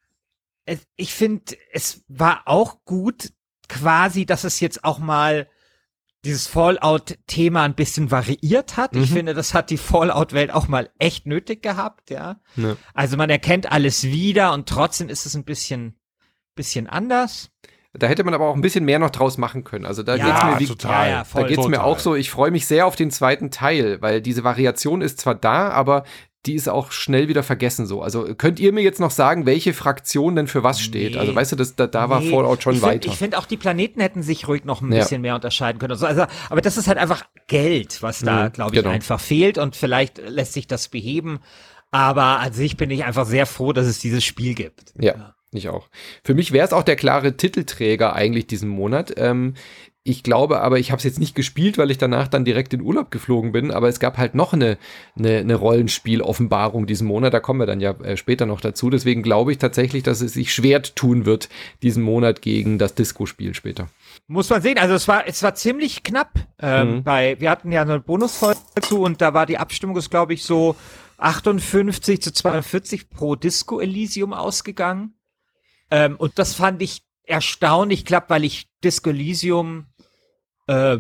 ich finde, es war auch gut, quasi, dass es jetzt auch mal dieses Fallout-Thema ein bisschen variiert hat. Mhm. Ich finde, das hat die Fallout-Welt auch mal echt nötig gehabt, ja. ja. Also man erkennt alles wieder und trotzdem ist es ein bisschen, bisschen anders. Da hätte man aber auch ein bisschen mehr noch draus machen können. Also da Ja, geht's mir wie, total. Ja, ja, voll. da geht's mir Total. auch so, ich freue mich sehr auf den zweiten Teil, weil diese Variation ist zwar da, aber die ist auch schnell wieder vergessen so. Also könnt ihr mir jetzt noch sagen, welche Fraktion denn für was steht? Nee. Also weißt du, das, da, da war Nee, Fallout schon ich find, weiter. Ich finde auch, die Planeten hätten sich ruhig noch ein Ja. bisschen mehr unterscheiden können. Also, also, aber das ist halt einfach Geld, was da, Mhm, glaube ich, genau. einfach fehlt und vielleicht lässt sich das beheben. Aber an sich bin ich einfach sehr froh, dass es dieses Spiel gibt. Ja, ich auch. Für mich wäre es auch der klare Titelträger eigentlich diesen Monat. Ähm, ich glaube aber, ich habe es jetzt nicht gespielt, weil ich danach dann direkt in Urlaub geflogen bin, aber es gab halt noch eine, eine, eine Rollenspiel-Offenbarung diesen Monat, da kommen wir dann ja äh, später noch dazu. Deswegen glaube ich tatsächlich, dass es sich schwer tun wird, diesen Monat gegen das Disco-Spiel später. Muss man sehen. Also es war, es war ziemlich knapp. Ähm, Mhm. bei, wir hatten ja eine Bonusfolge dazu und da war die Abstimmung, ist glaube ich so achtundfünfzig zu zweiundvierzig pro Disco Elysium ausgegangen. Ähm, und das fand ich erstaunlich knapp, weil ich Disco Elysium äh,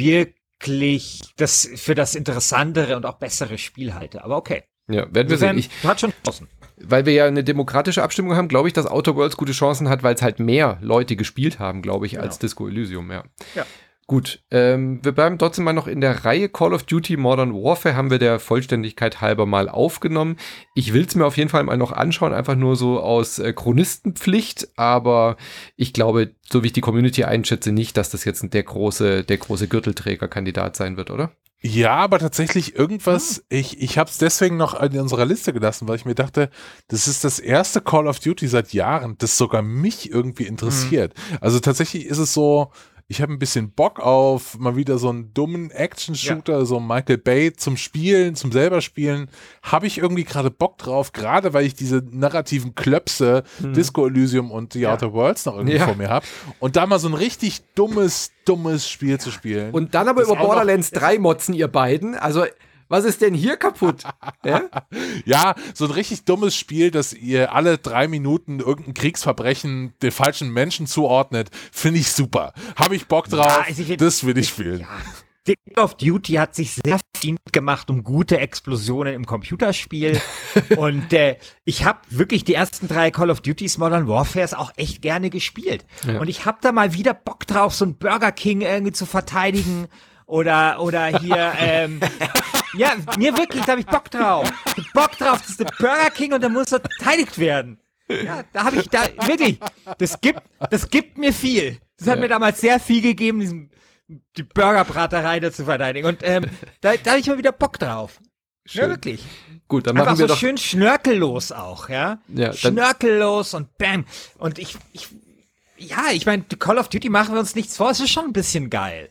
wirklich das für das interessantere und auch bessere Spiel halte. Aber okay. Ja, werden wir sehen. Ich, hat schon draußen. weil wir ja eine demokratische Abstimmung haben, glaube ich, dass Outer Worlds gute Chancen hat, weil es halt mehr Leute gespielt haben, glaube ich, Genau. als Disco Elysium, ja. Ja. Gut, ähm, wir bleiben trotzdem mal noch in der Reihe Call of Duty Modern Warfare, haben wir der Vollständigkeit halber mal aufgenommen. Ich will es mir auf jeden Fall mal noch anschauen, einfach nur so aus äh, Chronistenpflicht, aber ich glaube, so wie ich die Community einschätze, nicht, dass das jetzt der große, der große Gürtelträgerkandidat sein wird, oder? Ja, aber tatsächlich irgendwas, ich, ich habe es deswegen noch in unserer Liste gelassen, weil ich mir dachte, das ist das erste Call of Duty seit Jahren, das sogar mich irgendwie interessiert. Mhm. Also tatsächlich ist es so, ich habe ein bisschen Bock auf mal wieder so einen dummen Action-Shooter, ja. so Michael Bay zum Spielen, zum selber Spielen, habe ich irgendwie gerade Bock drauf, gerade weil ich diese narrativen Klöpse, hm. Disco Elysium und The ja. Outer Worlds noch irgendwie ja. vor mir habe und da mal so ein richtig dummes, dummes Spiel zu spielen. Und dann aber das über Borderlands drei motzen, ihr beiden, also was ist denn hier kaputt? Ja? Ja, so ein richtig dummes Spiel, dass ihr alle drei Minuten irgendein Kriegsverbrechen den falschen Menschen zuordnet, finde ich super. Habe ich Bock drauf, ja, also ich, das will ich, ich spielen. Ja. Call of Duty hat sich sehr verdient gemacht um gute Explosionen im Computerspiel und äh, ich habe wirklich die ersten drei Call of Duties Modern Warfares auch echt gerne gespielt. Ja. Und ich habe da mal wieder Bock drauf, so ein Burger King irgendwie zu verteidigen oder, oder hier, ähm, ja, mir wirklich, da habe ich Bock drauf. Bock drauf, das ist der Burger King und der muss verteidigt werden. Ja, da habe ich, da, wirklich, das gibt, das gibt mir viel. Das hat ja. mir damals sehr viel gegeben, diesen, die Burgerbraterei da zu verteidigen. Und ähm, da, da habe ich mal wieder Bock drauf. Schön. Ja, wirklich. Gut, dann einfach machen wir so doch schön schnörkellos auch, ja. ja schnörkellos und bam. Und ich, ich ja, ich meine, Call of Duty machen wir uns nichts vor, es ist schon ein bisschen geil.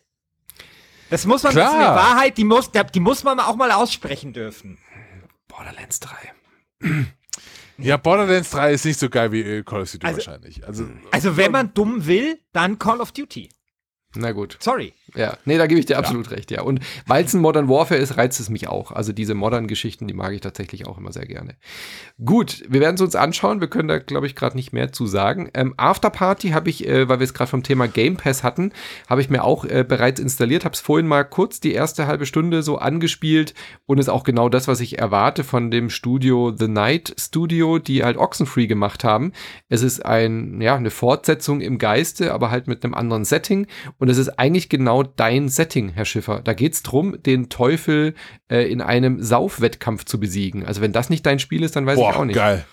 Das muss man, das ist eine Wahrheit, die muss, die muss man auch mal aussprechen dürfen. Borderlands drei. Ja, Borderlands drei ist nicht so geil wie Call of Duty also, wahrscheinlich. Also, also wenn man dumm will, dann Call of Duty. Na gut. Sorry. Ja, nee, da gebe ich dir absolut ja. recht, ja. Und weil es ein Modern Warfare ist, reizt es mich auch. Also diese modernen Geschichten, die mag ich tatsächlich auch immer sehr gerne. Gut, wir werden es uns anschauen. Wir können da, glaube ich, gerade nicht mehr zu sagen. Ähm, Afterparty habe ich, äh, weil wir es gerade vom Thema Game Pass hatten, habe ich mir auch äh, bereits installiert. Habe es vorhin mal kurz die erste halbe Stunde so angespielt und ist auch genau das, was ich erwarte von dem Studio The Night Studio, die halt Oxenfree gemacht haben. Es ist ein, ja, eine Fortsetzung im Geiste, aber halt mit einem anderen Setting. Und es ist eigentlich genau dein Setting, Herr Schiffer. Da geht's drum, den Teufel äh, in einem Saufwettkampf zu besiegen. Also wenn das nicht dein Spiel ist, dann weiß Boah, ich auch nicht. Geil.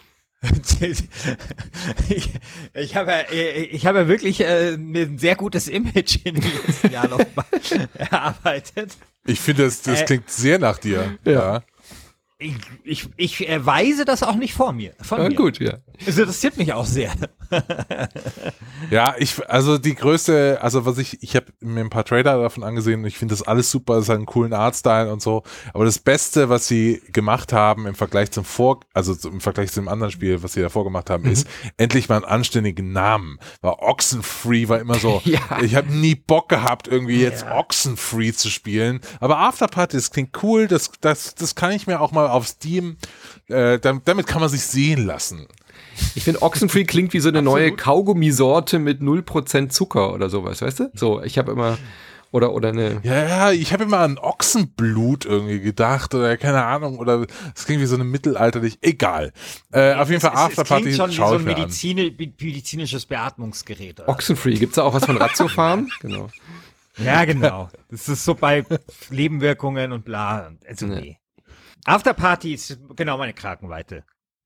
ich ich habe ja, ich habe ja wirklich äh, ein sehr gutes Image in den letzten Jahren noch mal erarbeitet. Ich finde, das, das äh, klingt sehr nach dir. Ja. ja. Ich, ich, ich äh, weise das auch nicht vor mir. Von ja, mir. Gut, ja. Es interessiert mich auch sehr. Ja, ich, also die größte, also was ich, ich habe mir ein paar Trailer davon angesehen und ich finde das alles super, es hat einen coolen Artstyle und so, aber das Beste, was sie gemacht haben im Vergleich zum Vor, also im Vergleich zu dem anderen Spiel, was sie davor gemacht haben, mhm. ist endlich mal einen anständigen Namen. War Oxenfree, war immer so, ja. ich habe nie Bock gehabt, irgendwie jetzt ja. Oxenfree zu spielen, aber Afterparty, das klingt cool, das, das, das kann ich mir auch mal auf Steam, äh, damit, damit kann man sich sehen lassen. Ich finde, Oxenfree klingt wie so eine Absolut. neue Kaugummisorte mit null Prozent Zucker oder sowas, weißt du? So, ich habe immer Oder, oder eine. Ja, ja, ich habe immer an Ochsenblut irgendwie gedacht oder keine Ahnung, oder es klingt wie so eine mittelalterlich, egal. Äh, auf jeden Fall Afterparty schaue ich mir an. Medizin, medizinisches Beatmungsgerät. Oder? Oxenfree, gibt's da auch was von Ratiofarm? Genau. Ja, genau. Das ist so bei Nebenwirkungen und bla. Also nee. Afterparty ist genau meine Kragenweite.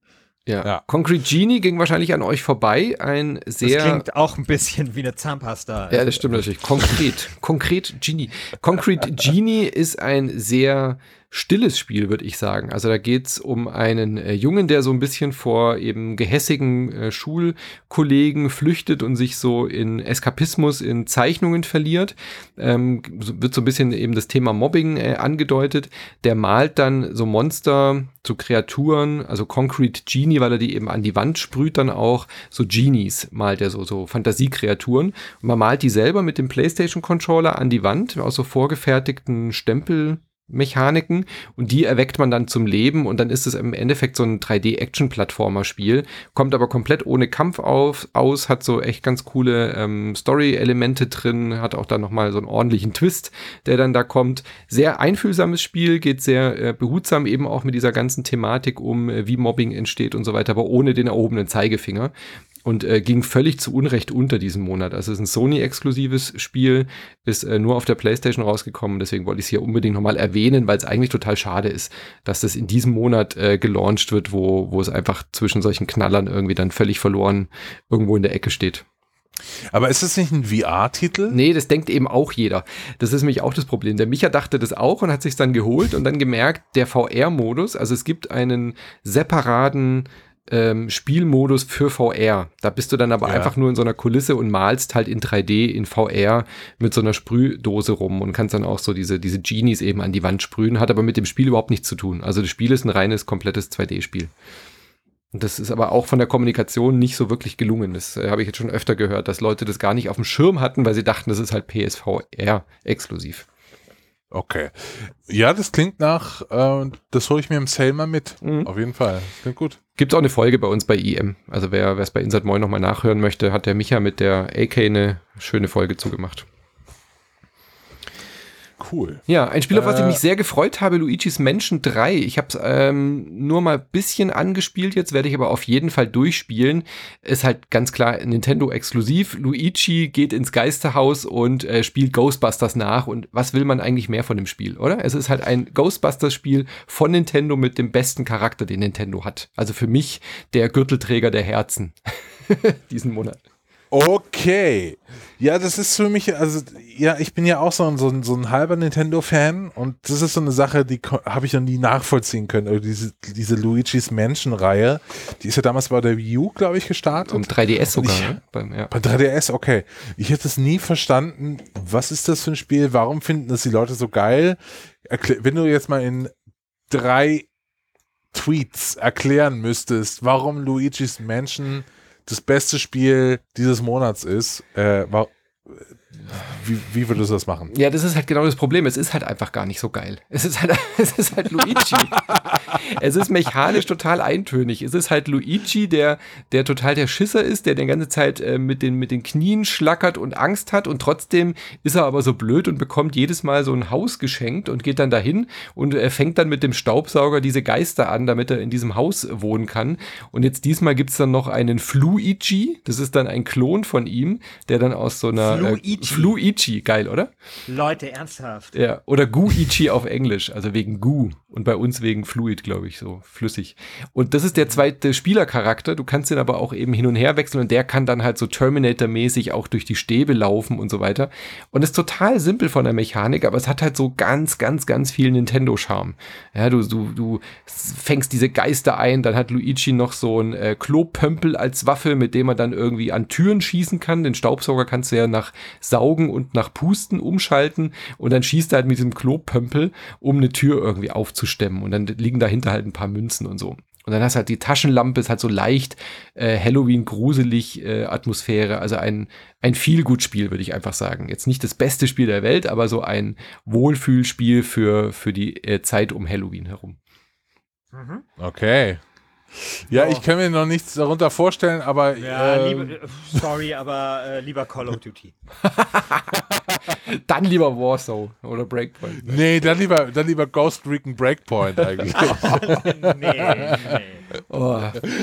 Ja. ja. Concrete Genie ging wahrscheinlich an euch vorbei. Ein sehr. Das klingt auch ein bisschen wie eine Zahnpasta. Ja, das stimmt natürlich. Konkret. Konkret Genie. Concrete Genie ist ein sehr stilles Spiel, würde ich sagen. Also da geht's um einen äh, Jungen, der so ein bisschen vor eben gehässigen äh, Schulkollegen flüchtet und sich so in Eskapismus, in Zeichnungen verliert. Ähm, so, wird so ein bisschen eben das Thema Mobbing äh, angedeutet. Der malt dann so Monster, so Kreaturen, also Concrete Genie, weil er die eben an die Wand sprüht, dann auch so Genies malt er, so, so Fantasiekreaturen. Und man malt die selber mit dem PlayStation-Controller an die Wand aus so vorgefertigten Stempel Mechaniken und die erweckt man dann zum Leben und dann ist es im Endeffekt so ein drei D-Action-Plattformer-Spiel, kommt aber komplett ohne Kampf auf, aus, hat so echt ganz coole ähm, Story-Elemente drin, hat auch dann nochmal so einen ordentlichen Twist, der dann da kommt. Sehr einfühlsames Spiel, geht sehr äh, behutsam eben auch mit dieser ganzen Thematik um, äh, wie Mobbing entsteht und so weiter, aber ohne den erhobenen Zeigefinger. Und äh, ging völlig zu Unrecht unter diesem Monat. Also es ist ein Sony-exklusives Spiel, ist äh, nur auf der PlayStation rausgekommen. Deswegen wollte ich es hier unbedingt nochmal erwähnen, weil es eigentlich total schade ist, dass das in diesem Monat äh, gelauncht wird, wo, wo es einfach zwischen solchen Knallern irgendwie dann völlig verloren irgendwo in der Ecke steht. Aber ist das nicht ein V R-Titel? Nee, das denkt eben auch jeder. Das ist nämlich auch das Problem. Der Micha dachte das auch und hat sich dann geholt und dann gemerkt, der V R-Modus, also es gibt einen separaten Ähm, Spielmodus für V R. Da bist du dann aber ja. einfach nur in so einer Kulisse und malst halt in drei D in V R mit so einer Sprühdose rum und kannst dann auch so diese, diese Genies eben an die Wand sprühen, hat aber mit dem Spiel überhaupt nichts zu tun. Also das Spiel ist ein reines, komplettes zwei D-Spiel. Und das ist aber auch von der Kommunikation nicht so wirklich gelungen. Das äh, habe ich jetzt schon öfter gehört, dass Leute das gar nicht auf dem Schirm hatten, weil sie dachten, das ist halt P S V R-exklusiv. Okay. Ja, das klingt nach, äh, das hole ich mir im Sale mal mit. Mhm. Auf jeden Fall. Das klingt gut. Gibt auch eine Folge bei uns bei I M. Also wer es bei Inside Moin nochmal nachhören möchte, hat der Micha mit der A K eine schöne Folge zugemacht. Cool. Ja, ein Spiel, auf was äh, ich mich sehr gefreut habe, Luigi's Mansion drei. Ich habe es ähm, nur mal ein bisschen angespielt, jetzt werde ich aber auf jeden Fall durchspielen. Ist halt ganz klar Nintendo-exklusiv. Luigi geht ins Geisterhaus und äh, spielt Ghostbusters nach. Und was will man eigentlich mehr von dem Spiel, oder? Es ist halt ein Ghostbusters-Spiel von Nintendo mit dem besten Charakter, den Nintendo hat. Also für mich der Gürtelträger der Herzen diesen Monat. Okay. Ja, das ist für mich, also, ja, ich bin ja auch so ein, so ein, so ein halber Nintendo-Fan und das ist so eine Sache, die habe ich noch nie nachvollziehen können. Also diese, diese Luigi's Mansion-Reihe, die ist ja damals bei der Wii U, glaube ich, gestartet. Um drei D S sogar, ich, ne? Beim, ja. Bei drei D S, okay. Ich hätte es nie verstanden, was ist das für ein Spiel, warum finden das die Leute so geil? Erklär, wenn du jetzt mal in drei Tweets erklären müsstest, warum Luigi's Mansion das beste Spiel dieses Monats ist, äh, war, wie, wie würdest du das machen? Ja, das ist halt genau das Problem. Es ist halt einfach gar nicht so geil. Es ist halt, es ist halt Luigi. Es ist mechanisch total eintönig. Es ist halt Luigi, der, der total der Schisser ist, der die ganze Zeit äh, mit den, mit den Knien schlackert und Angst hat und trotzdem ist er aber so blöd und bekommt jedes Mal so ein Haus geschenkt und geht dann dahin und er fängt dann mit dem Staubsauger diese Geister an, damit er in diesem Haus wohnen kann. Und jetzt diesmal gibt's dann noch einen Fluigi. Das ist dann ein Klon von ihm, der dann aus so einer Fluigi. Äh, Fluigi, geil, oder? Leute, ernsthaft. Ja, oder Guichi auf Englisch, also wegen Gu und bei uns wegen Fluid, glaube ich, so flüssig. Und das ist der zweite Spielercharakter, du kannst den aber auch eben hin und her wechseln und der kann dann halt so Terminator-mäßig auch durch die Stäbe laufen und so weiter. Und ist total simpel von der Mechanik, aber es hat halt so ganz, ganz, ganz viel Nintendo-Charme. Ja, du, du, du fängst diese Geister ein, dann hat Luigi noch so ein äh, Klopömpel als Waffe, mit dem er dann irgendwie an Türen schießen kann. Den Staubsauger kannst du ja nach Saugen und nach Pusten umschalten und dann schießt er halt mit diesem Klopömpel, um eine Tür irgendwie aufzustemmen und dann liegen dahinter halt ein paar Münzen und so. Und dann hast du halt die Taschenlampe, ist halt so leicht äh, Halloween-gruselig äh, Atmosphäre, also ein, ein Feel-Good-Spiel, würde ich einfach sagen. Jetzt nicht das beste Spiel der Welt, aber so ein Wohlfühlspiel für, für die äh, Zeit um Halloween herum. Okay. Ja, Oh. ich kann mir noch nichts darunter vorstellen, aber Ja, äh, liebe, sorry, aber äh, lieber Call of Duty. Dann lieber Warsaw oder Breakpoint. nee, dann lieber, dann lieber Ghost Recon Breakpoint eigentlich. nee, nee. Oh.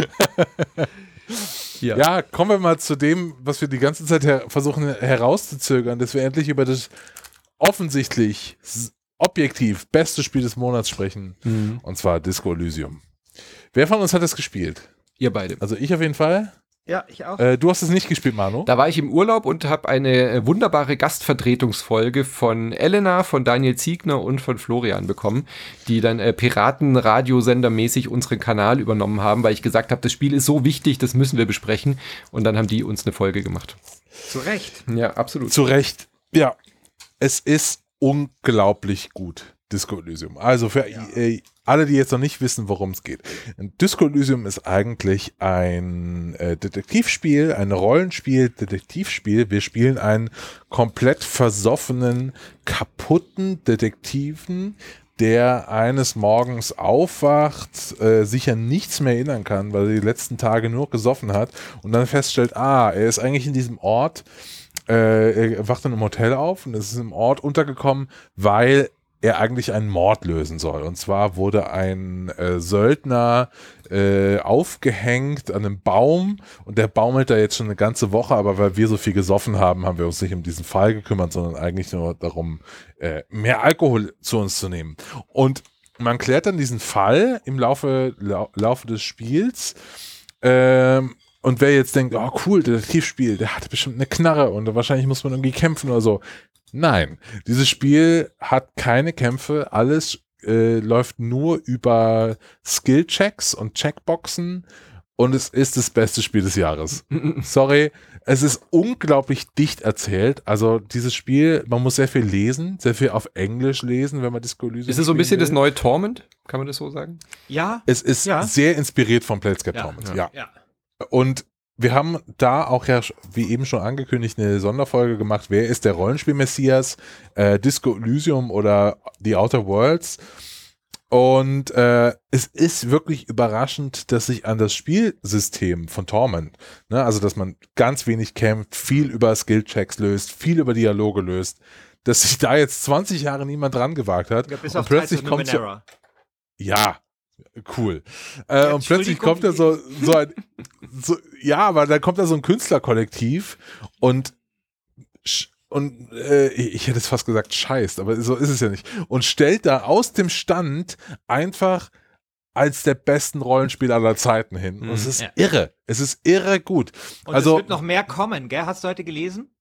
Ja. Ja, kommen wir mal zu dem, was wir die ganze Zeit her versuchen herauszuzögern, dass wir endlich über das offensichtlich s- objektiv beste Spiel des Monats sprechen. Mhm. Und zwar Disco Elysium. Wer von uns hat das gespielt? Ihr beide. Also ich auf jeden Fall. Ja, ich auch. Äh, du hast es nicht gespielt, Manu. Da war ich im Urlaub und habe eine äh, wunderbare Gastvertretungsfolge von Elena, von Daniel Ziegner und von Florian bekommen, die dann äh, Piratenradiosendermäßig unseren Kanal übernommen haben, weil ich gesagt habe, das Spiel ist so wichtig, das müssen wir besprechen. Und dann haben die uns eine Folge gemacht. Zu Recht. Ja, absolut. Zu Recht. Ja, es ist unglaublich gut, Disco Elysium. Also für Ja. äh, alle, die jetzt noch nicht wissen, worum es geht. Disco Elysium ist eigentlich ein äh, Detektivspiel, ein Rollenspiel, Detektivspiel. Wir spielen einen komplett versoffenen, kaputten Detektiven, der eines Morgens aufwacht, äh, sich an nichts mehr erinnern kann, weil er die letzten Tage nur gesoffen hat und dann feststellt, ah, er ist eigentlich in diesem Ort, äh, er wacht dann im Hotel auf und ist im Ort untergekommen, weil er eigentlich einen Mord lösen soll. Und zwar wurde ein äh, Söldner äh, aufgehängt an einem Baum und der baumelt da jetzt schon eine ganze Woche, aber weil wir so viel gesoffen haben, haben wir uns nicht um diesen Fall gekümmert, sondern eigentlich nur darum, äh, mehr Alkohol zu uns zu nehmen. Und man klärt dann diesen Fall im Laufe, lau Laufe des Spiels. Ähm, und wer jetzt denkt, oh cool, Detektivspiel, der hatte bestimmt eine Knarre und wahrscheinlich muss man irgendwie kämpfen oder so. Nein, dieses Spiel hat keine Kämpfe, alles äh, läuft nur über Skill-Checks und Checkboxen und es ist das beste Spiel des Jahres. Sorry, es ist unglaublich dicht erzählt, also dieses Spiel, man muss sehr viel lesen, sehr viel auf Englisch lesen, wenn man Disco Elysium Ist es so ein spielen bisschen das will. neue Torment? Kann man das so sagen? Ja. Es ist Ja. sehr inspiriert von Planescape Ja, Torment, ja. ja. Ja. Und wir haben da auch ja, wie eben schon angekündigt, eine Sonderfolge gemacht. Wer ist der Rollenspiel-Messias? Äh, Disco Elysium oder The Outer Worlds? Und äh, es ist wirklich überraschend, dass sich an das Spielsystem von Torment, ne, also dass man ganz wenig kämpft, viel über Skill-Checks löst, viel über Dialoge löst, dass sich da jetzt zwanzig Jahre niemand dran gewagt hat. Ja, bis und auf plötzlich Tides of kommt so, Numenera. ja, cool. Äh, Ja, und plötzlich Entschuldigung, kommt da so, so ein, so, ja, aber da kommt da so ein Künstlerkollektiv und sch- und äh, ich hätte es fast gesagt scheißt, aber so ist es ja nicht. Und stellt da aus dem Stand einfach als der besten Rollenspiel aller Zeiten hin. Und es ist Ja. irre. Es ist irre gut. Und Also- es wird noch mehr kommen, gell? Hast du heute gelesen?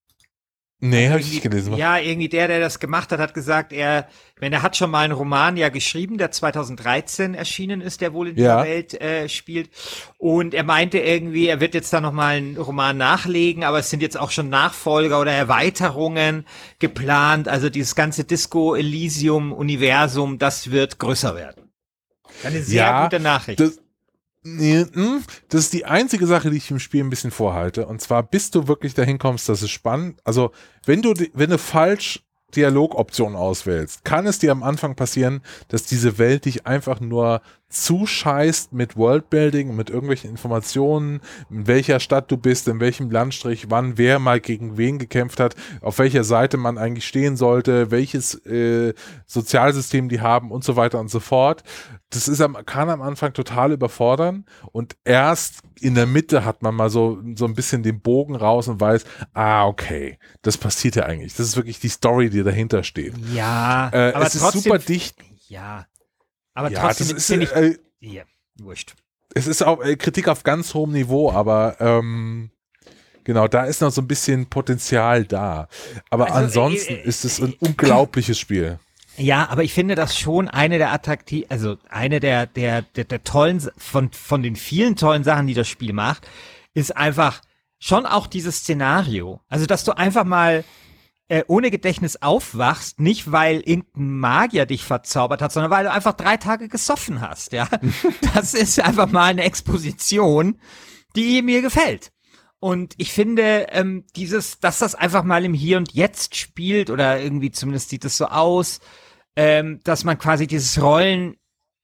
Nee, habe ich Irgendwie- nicht gelesen. Ja, irgendwie der, der das gemacht hat, hat gesagt, er, wenn er hat schon mal einen Roman ja geschrieben, der zweitausenddreizehn erschienen ist, der wohl in dieser Ja. Welt äh, spielt. Und er meinte irgendwie, er wird jetzt da noch mal einen Roman nachlegen, aber es sind jetzt auch schon Nachfolger oder Erweiterungen geplant. Also dieses ganze Disco Elysium Universum, das wird größer werden. Eine sehr Ja, gute Nachricht. Das, nee, hm, das ist die einzige Sache, die ich im Spiel ein bisschen vorhalte. Und zwar, bis du wirklich dahin kommst, dass es spannend. Also, wenn du, die- wenn du falsch Dialogoptionen auswählst, kann es dir am Anfang passieren, dass diese Welt dich einfach nur zuscheißt mit Worldbuilding, mit irgendwelchen Informationen, in welcher Stadt du bist, in welchem Landstrich, wann wer mal gegen wen gekämpft hat, auf welcher Seite man eigentlich stehen sollte, welches äh, Sozialsystem die haben und so weiter und so fort. Das ist am, kann am Anfang total überfordern und erst in der Mitte hat man mal so, so ein bisschen den Bogen raus und weiß, ah, okay, das passiert ja eigentlich. Das ist wirklich die Story, die dahinter steht. Ja, Äh, aber es ist trotzdem, super dicht. ja, aber Ja, trotzdem das ist, finde ich, äh, ja, wurscht. es ist auch äh, Kritik auf ganz hohem Niveau, aber ähm, genau, da ist noch so ein bisschen Potenzial da. Aber Also, ansonsten äh, äh, ist es ein unglaubliches Spiel. Ja, aber ich finde das schon eine der attraktiv, also eine der, der, der, der tollen, von, von den vielen tollen Sachen, die das Spiel macht, ist einfach schon auch dieses Szenario. Also, dass du einfach mal äh, ohne Gedächtnis aufwachst, nicht weil irgendein Magier dich verzaubert hat, sondern weil du einfach drei Tage gesoffen hast, ja. Das ist einfach mal eine Exposition, die mir gefällt. Und ich finde, ähm, dieses, dass das einfach mal im Hier und Jetzt spielt, oder irgendwie zumindest sieht es so aus, ähm, dass man quasi dieses Rollenspiel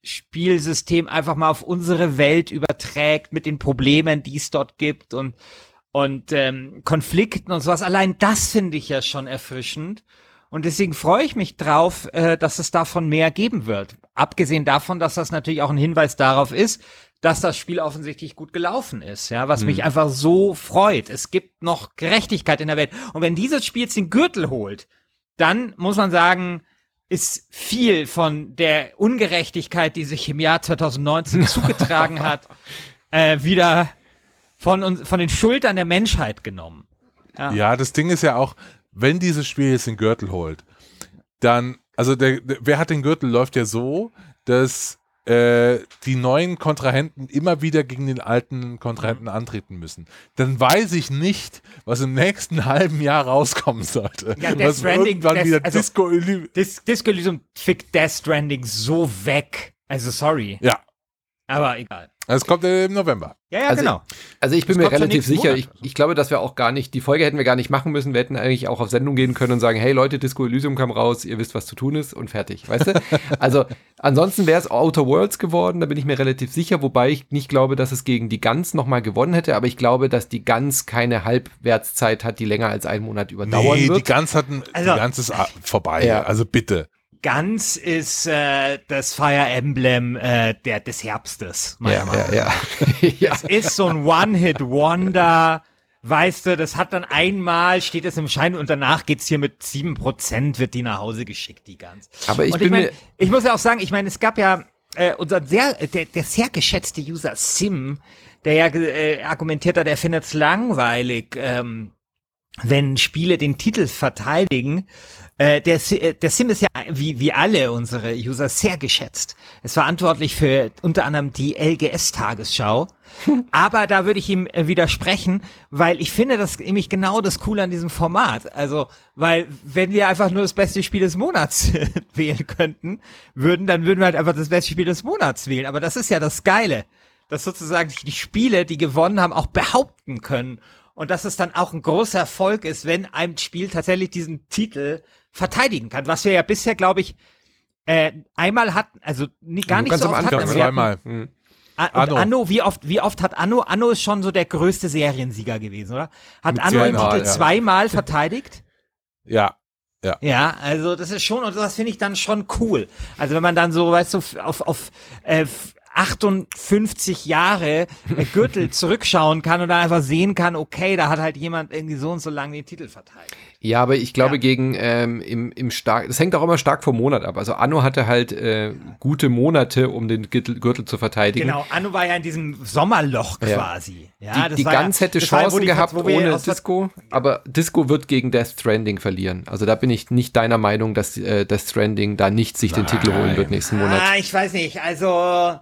Spielsystem einfach mal auf unsere Welt überträgt mit den Problemen, die es dort gibt und und ähm, Konflikten und sowas. Allein das finde ich ja schon erfrischend. Und deswegen freue ich mich drauf, äh, dass es davon mehr geben wird. Abgesehen davon, dass das natürlich auch ein Hinweis darauf ist, dass das Spiel offensichtlich gut gelaufen ist, ja, was hm. mich einfach so freut. Es gibt noch Gerechtigkeit in der Welt. Und wenn dieses Spiel jetzt den Gürtel holt, dann muss man sagen, ist viel von der Ungerechtigkeit, die sich im Jahr zwanzig neunzehn zugetragen hat, äh, wieder von uns, von den Schultern der Menschheit genommen. Ja. ja, das Ding ist ja auch, wenn dieses Spiel jetzt den Gürtel holt, dann, also der, der wer hat den Gürtel läuft ja so, dass äh, die neuen Kontrahenten immer wieder gegen den alten Kontrahenten antreten müssen. Dann weiß ich nicht, was im nächsten halben Jahr rauskommen sollte. Ja, Death Stranding, irgendwann Death, wieder also, Disco Elysium. Dis, Disco Elysium fickt Death Stranding so weg. Also sorry. Ja. Aber egal. Es kommt im November. Ja, ja, also, genau. Also ich bin das mir relativ sicher, Monat. ich, ich glaube, dass wir auch gar nicht, die Folge hätten wir gar nicht machen müssen, wir hätten eigentlich auch auf Sendung gehen können und sagen, hey Leute, Disco Elysium kam raus, ihr wisst, was zu tun ist und fertig, weißt du? Also ansonsten wäre es Outer Worlds geworden, da bin ich mir relativ sicher, wobei ich nicht glaube, dass es gegen die Gans nochmal gewonnen hätte, aber ich glaube, dass die Gans keine Halbwertszeit hat, die länger als einen Monat überdauern nee, wird. die Gans hatten, Also, die Gans ist vorbei, ja. also bitte. Ganz ist äh, das Fire Emblem äh, der, des Herbstes, meiner Ja, Meinung nach. ja, ja. ja. Das ist so ein One-Hit-Wonder, weißt du, das hat dann einmal, steht es im Schein und danach geht's hier mit sieben Prozent, wird die nach Hause geschickt, die Gans. Aber ich und bin ich mein, mir... ich muss ja auch sagen, ich meine, es gab ja äh, unser sehr, der, der sehr geschätzte User Sim, der ja äh, argumentiert hat, er findet es langweilig, ähm, wenn Spiele den Titel verteidigen. Äh, der, der Sim ist ja wie, wie alle unsere User sehr geschätzt. Ist verantwortlich für unter anderem die L G S-Tagesschau. Aber da würde ich ihm äh, widersprechen, weil ich finde das nämlich genau das Coole an diesem Format. Also, weil wenn wir einfach nur das beste Spiel des Monats wählen könnten, würden, dann würden wir halt einfach das beste Spiel des Monats wählen. Aber das ist ja das Geile, dass sozusagen die Spiele, die gewonnen haben, auch behaupten können. Und dass es dann auch ein großer Erfolg ist, wenn ein Spiel tatsächlich diesen Titel verteidigen kann. Was wir ja bisher, glaube ich, äh, einmal hatten, also nie, gar nicht so oft hatten. Also zweimal. Mhm. Anno. Anno, wie oft, wie oft hat Anno? Anno ist schon so der größte Seriensieger gewesen, oder? Hat Mit Anno den zweimal, Titel ja. zweimal verteidigt? Ja. Ja. Ja, also das ist schon, und das finde ich dann schon cool. Also wenn man dann so, weißt du, auf, auf äh, achtundfünfzig Jahre äh, Gürtel zurückschauen kann und dann einfach sehen kann, okay, da hat halt jemand irgendwie so und so lange den Titel verteidigt. Ja, aber ich glaube Ja. gegen ähm, im, im stark, das hängt auch immer stark vom Monat ab. Also Anno hatte halt äh, gute Monate, um den Gürtel, Gürtel zu verteidigen. Genau, Anno war ja in diesem Sommerloch Ja. quasi. Ja, die das die war Gans ja, hätte das war ja, wo Chancen die- gehabt wo wir ohne aus- Disco, aber Disco wird gegen Death Stranding verlieren. Also da bin ich nicht deiner Meinung, dass äh, Death Stranding da nicht sich den Titel holen wird nächsten Monat. Ah, ich weiß nicht, also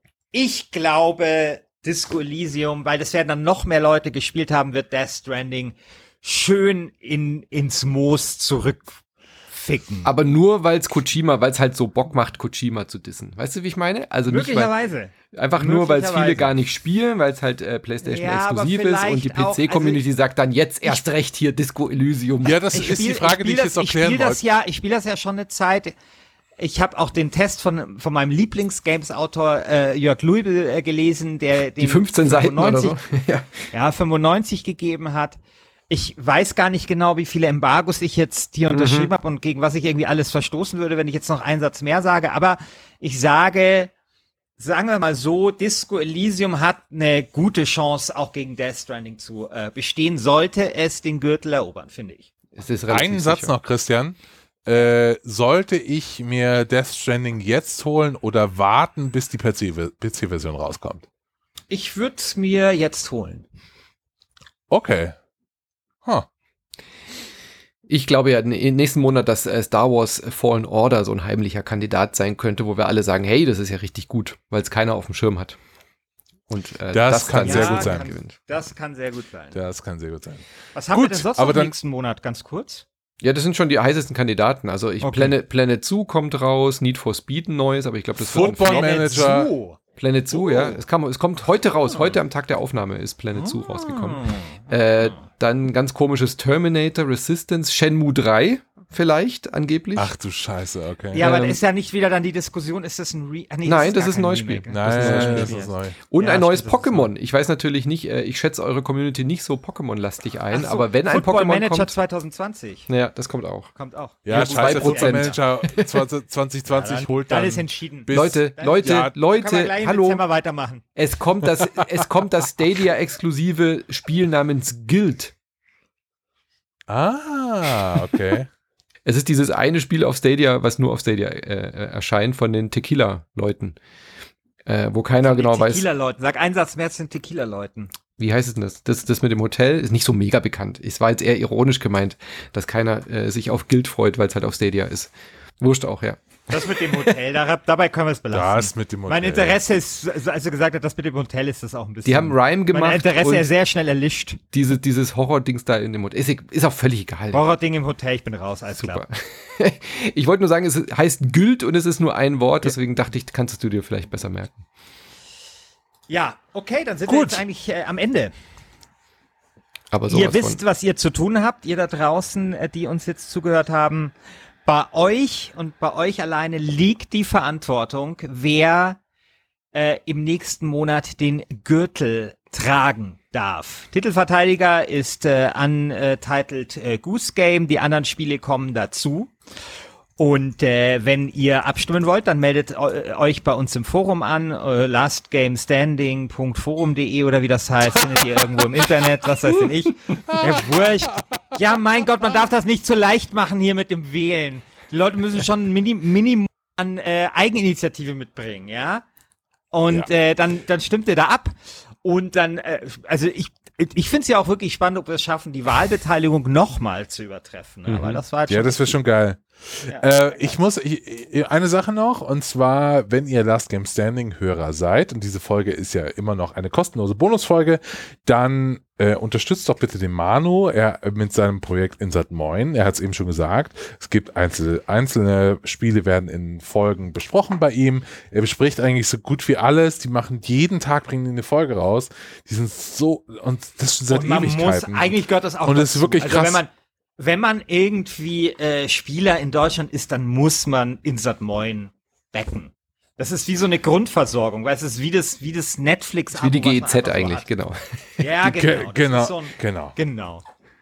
ich glaube Disco Elysium, weil das werden dann noch mehr Leute gespielt haben, wird Death Stranding schön in ins Moos zurückficken. Aber nur, weil es Kojima, weil es halt so Bock macht, Kojima zu dissen. Weißt du, wie ich meine? Also nicht, weil, Möglicherweise. einfach nur, weil es viele Möglicherweise. gar nicht spielen, weil es halt äh, PlayStation Ja, aber exklusiv ist und die vielleicht auch- P C-Community also sagt dann jetzt erst recht hier Disco Elysium. Ja, das Ich ist die spiel- Frage, ich die ich spiel jetzt das, noch klären Ich spiele das wollte. ja, ich spiele das ja schon eine Zeit. Ich habe auch den Test von von meinem Lieblings-Games-Autor äh, Jörg Luibel äh, gelesen, der den Die fünfzehn Seiten oder so. ja. ja, fünfundneunzig gegeben hat. Ich weiß gar nicht genau, wie viele Embargos ich jetzt hier unterschrieben habe und gegen was ich irgendwie alles verstoßen würde, wenn ich jetzt noch einen Satz mehr sage. Aber ich sage, sagen wir mal so, Disco Elysium hat eine gute Chance, auch gegen Death Stranding zu äh, bestehen, sollte es den Gürtel erobern, finde ich. Es ist relativ Einen Satz sicher. noch, Christian. Äh, sollte ich mir Death Stranding jetzt holen oder warten, bis die P C-Version rauskommt? Ich würde es mir jetzt holen. Okay. Huh. Ich glaube ja im nächsten Monat, dass äh, Star Wars Fallen Order so ein heimlicher Kandidat sein könnte, wo wir alle sagen, hey, das ist ja richtig gut, weil es keiner auf dem Schirm hat. Und äh, Das kann dann sehr ja, gut sein. Kann, gewinnt. das kann sehr gut sein. Das kann sehr gut sein. Was haben Gut, wir denn sonst aber noch dann- nächsten Monat, ganz kurz? Ja, das sind schon die heißesten Kandidaten. Also ich Okay. Planet, Planet Zoo kommt raus, Need for Speed ein neues, aber ich glaube, das wird ein Football Flop. Manager. So. Planet Zoo, Oh. ja. Es, kam, es kommt heute raus. Heute am Tag der Aufnahme ist Planet Zoo rausgekommen. Äh, dann ganz komisches Terminator Resistance, Shenmue drei vielleicht, angeblich. Ach du Scheiße, okay. Ja, aber Ähm, ist ja nicht wieder dann die Diskussion, ist das ein Re ah, nee, Nein, das gar ist ein kein neues Spiel. Remake. Nein, Das ist das ein ist, neues neu. Und Ja, ein neues stimmt, das ist Pokémon. Ich weiß natürlich nicht, äh, ich schätze eure Community nicht so Pokémon-lastig ein, Ach so, aber wenn ein Football Pokémon Manager kommt, zwanzig zwanzig naja, das kommt auch. kommt auch. Ja, Ja, scheiße, zwei Prozent. Football Manager zwanzig zwanzig Ja, dann, holt dann, dann ist entschieden. bis, Leute, Dann- Leute, Ja, Kann man Leute, gleich im hallo, Dezember weitermachen. es kommt das, es kommt das Stadia-exklusive Spiel namens Guild. Ah, okay. Es ist dieses eine Spiel auf Stadia, was nur auf Stadia äh, erscheint von den Tequila-Leuten, äh, wo keiner genau weiß, Tequila-Leuten. Sag einen Satz mehr zu den Tequila-Leuten. wie heißt es denn das? das? Das mit dem Hotel ist nicht so mega bekannt. Es war jetzt eher ironisch gemeint, dass keiner äh, sich auf Guild freut, weil es halt auf Stadia ist. Wurscht auch, ja. Das mit dem Hotel, da, dabei können wir es belassen. Das mit dem Hotel. Mein Interesse ist, als du gesagt hast, das mit dem Hotel ist das auch ein bisschen. Die haben Rhyme gemacht Mein Interesse und ist sehr schnell erlischt. diese, dieses Horror-Dings da in dem Hotel. Ist, ist auch völlig egal. Horror-Ding im Hotel, ich bin raus, alles Super. klar. Ich wollte nur sagen, es heißt Guild und es ist nur ein Wort, deswegen dachte ich, kannst du dir vielleicht besser merken. Ja, okay, dann sind wir Gut. jetzt eigentlich äh, am Ende. Aber Ihr sowas wisst, von. was ihr zu tun habt, ihr da draußen, äh, die uns jetzt zugehört haben. Bei euch und bei euch alleine liegt die Verantwortung, wer äh, im nächsten Monat den Gürtel tragen darf. Titelverteidiger ist äh, untitled äh, Goose Game, die anderen Spiele kommen dazu. Und äh, wenn ihr abstimmen wollt, dann meldet äh, euch bei uns im Forum an, äh, lastgamestanding punkt forum punkt de oder wie das heißt, findet ihr irgendwo im Internet, was weiß denn ich. Ja, wurscht. Ja, mein Gott, man darf das nicht so leicht machen hier mit dem Wählen. Die Leute müssen schon ein Mini Minimum an äh, Eigeninitiative mitbringen, ja? Und Ja. äh, dann, dann stimmt ihr da ab. Und dann, äh, also ich, ich finde es ja auch wirklich spannend, ob wir es schaffen, die Wahlbeteiligung nochmal zu übertreffen. Ne? Aber das war halt Ja, schon das wäre schon geil. Ja. Äh, ich muss, ich, ich- eine Sache noch, und zwar, wenn ihr Last Game Standing Hörer seid, und diese Folge ist ja immer noch eine kostenlose Bonusfolge, dann äh, unterstützt doch bitte den Manu, er mit seinem Projekt Insert Moin. Er hat es eben schon gesagt, es gibt einzelne, einzelne Spiele werden in Folgen besprochen bei ihm. Er bespricht eigentlich so gut wie alles. Die machen jeden Tag, bringen die eine Folge raus. Die sind so, und das schon seit Und man Ewigkeiten. muss, eigentlich gehört das auch Und es ist wirklich also krass. Wenn man, wenn man irgendwie äh, Spieler in Deutschland ist, dann muss man Insert Moin backen. Das ist wie so eine Grundversorgung, weil es ist wie das, wie das Netflix. Wie die G E Z eigentlich, genau. Ja, Ge- genau. Das genau, ist so ein, genau. genau.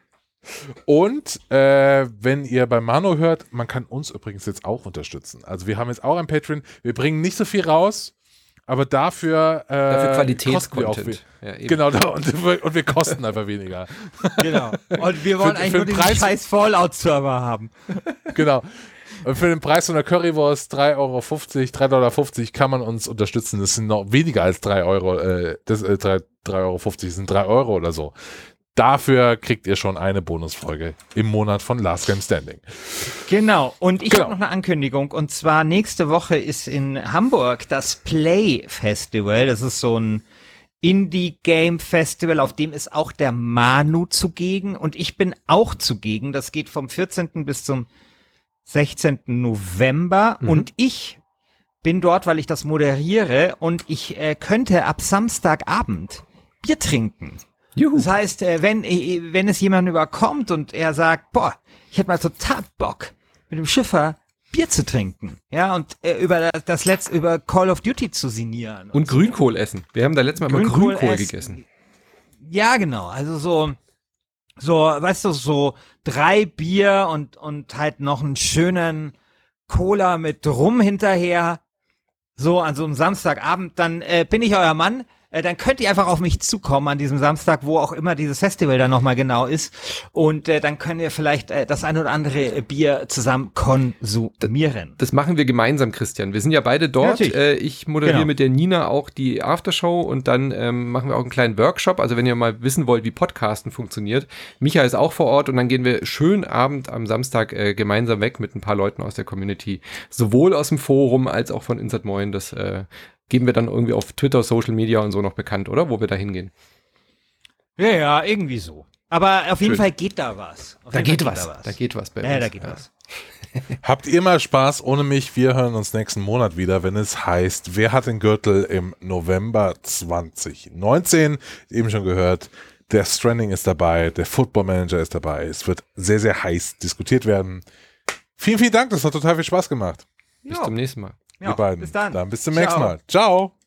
Und äh, wenn ihr bei Mano hört, man kann uns übrigens jetzt auch unterstützen. Also wir haben jetzt auch ein Patreon. Wir bringen nicht so viel raus, aber dafür äh, Dafür kosten wir auch we- Qualitätscontent. Ja, eben. Genau, da- und, wir- und wir kosten einfach weniger. Genau. Und wir wollen Für- eigentlich für nur den den Preis- scheiß Fallout-Server haben. Genau. Und für den Preis von der Currywurst drei Euro fünfzig, drei Dollar fünfzig kann man uns unterstützen. Das sind noch weniger als drei Euro. Äh, das, äh, drei Euro fünfzig sind drei Euro oder so. Dafür kriegt ihr schon eine Bonusfolge im Monat von Last Game Standing. Genau. Und ich Genau. habe noch eine Ankündigung. Und zwar nächste Woche ist in Hamburg das Play Festival. Das ist so ein Indie-Game-Festival, auf dem ist auch der Manu zugegen. Und ich bin auch zugegen. Das geht vom vierzehnten bis zum sechzehnten November. Mhm. Und ich bin dort, weil ich das moderiere. Und ich äh, könnte ab Samstagabend Bier trinken. Juhu. Das heißt, äh, wenn, äh, wenn es jemanden überkommt und er sagt, boah, ich hätte mal total Bock, mit dem Schiffer Bier zu trinken, ja, und äh, über das, das letzte, über Call of Duty zu sinnieren. Und so. Grünkohl essen. Wir haben da letztes Mal mal Grünkohl Grünkohl essen. gegessen. Ja, genau, also so, so, weißt du, so drei Bier und, und halt noch einen schönen Cola mit Rum hinterher, so an so einem Samstagabend, dann äh, bin ich euer Mann. Äh, dann könnt ihr einfach auf mich zukommen an diesem Samstag, wo auch immer dieses Festival dann nochmal genau ist. Und äh, dann können wir vielleicht äh, das ein oder andere äh, Bier zusammen konsumieren. Das machen wir gemeinsam, Christian. Wir sind ja beide dort. Natürlich. Äh, ich moderiere Genau. mit der Nina auch die Aftershow und dann ähm, machen wir auch einen kleinen Workshop. Also wenn ihr mal wissen wollt, wie Podcasten funktioniert. Micha ist auch vor Ort und dann gehen wir schön Abend am Samstag äh, gemeinsam weg mit ein paar Leuten aus der Community. Sowohl aus dem Forum als auch von Insert Moin. Das äh, geben wir dann irgendwie auf Twitter, Social Media und so noch bekannt, oder? Wo wir da hingehen. Ja, ja, irgendwie so. Aber auf jeden Schön. Fall geht da was. Auf Da jeden geht Fall was. Da geht was bei Ja, uns. da geht was. Habt ihr mal Spaß ohne mich? Wir hören uns nächsten Monat wieder, wenn es heißt, wer hat den Gürtel im November zwanzig neunzehn? Eben schon gehört, der Stranding ist dabei, der Football Manager ist dabei. Es wird sehr, sehr heiß diskutiert werden. Vielen, vielen Dank, das hat total viel Spaß gemacht. Bis jo. zum nächsten Mal. Ihr beiden. Bis dann. Dann bis zum Ciao. nächsten Mal. Ciao.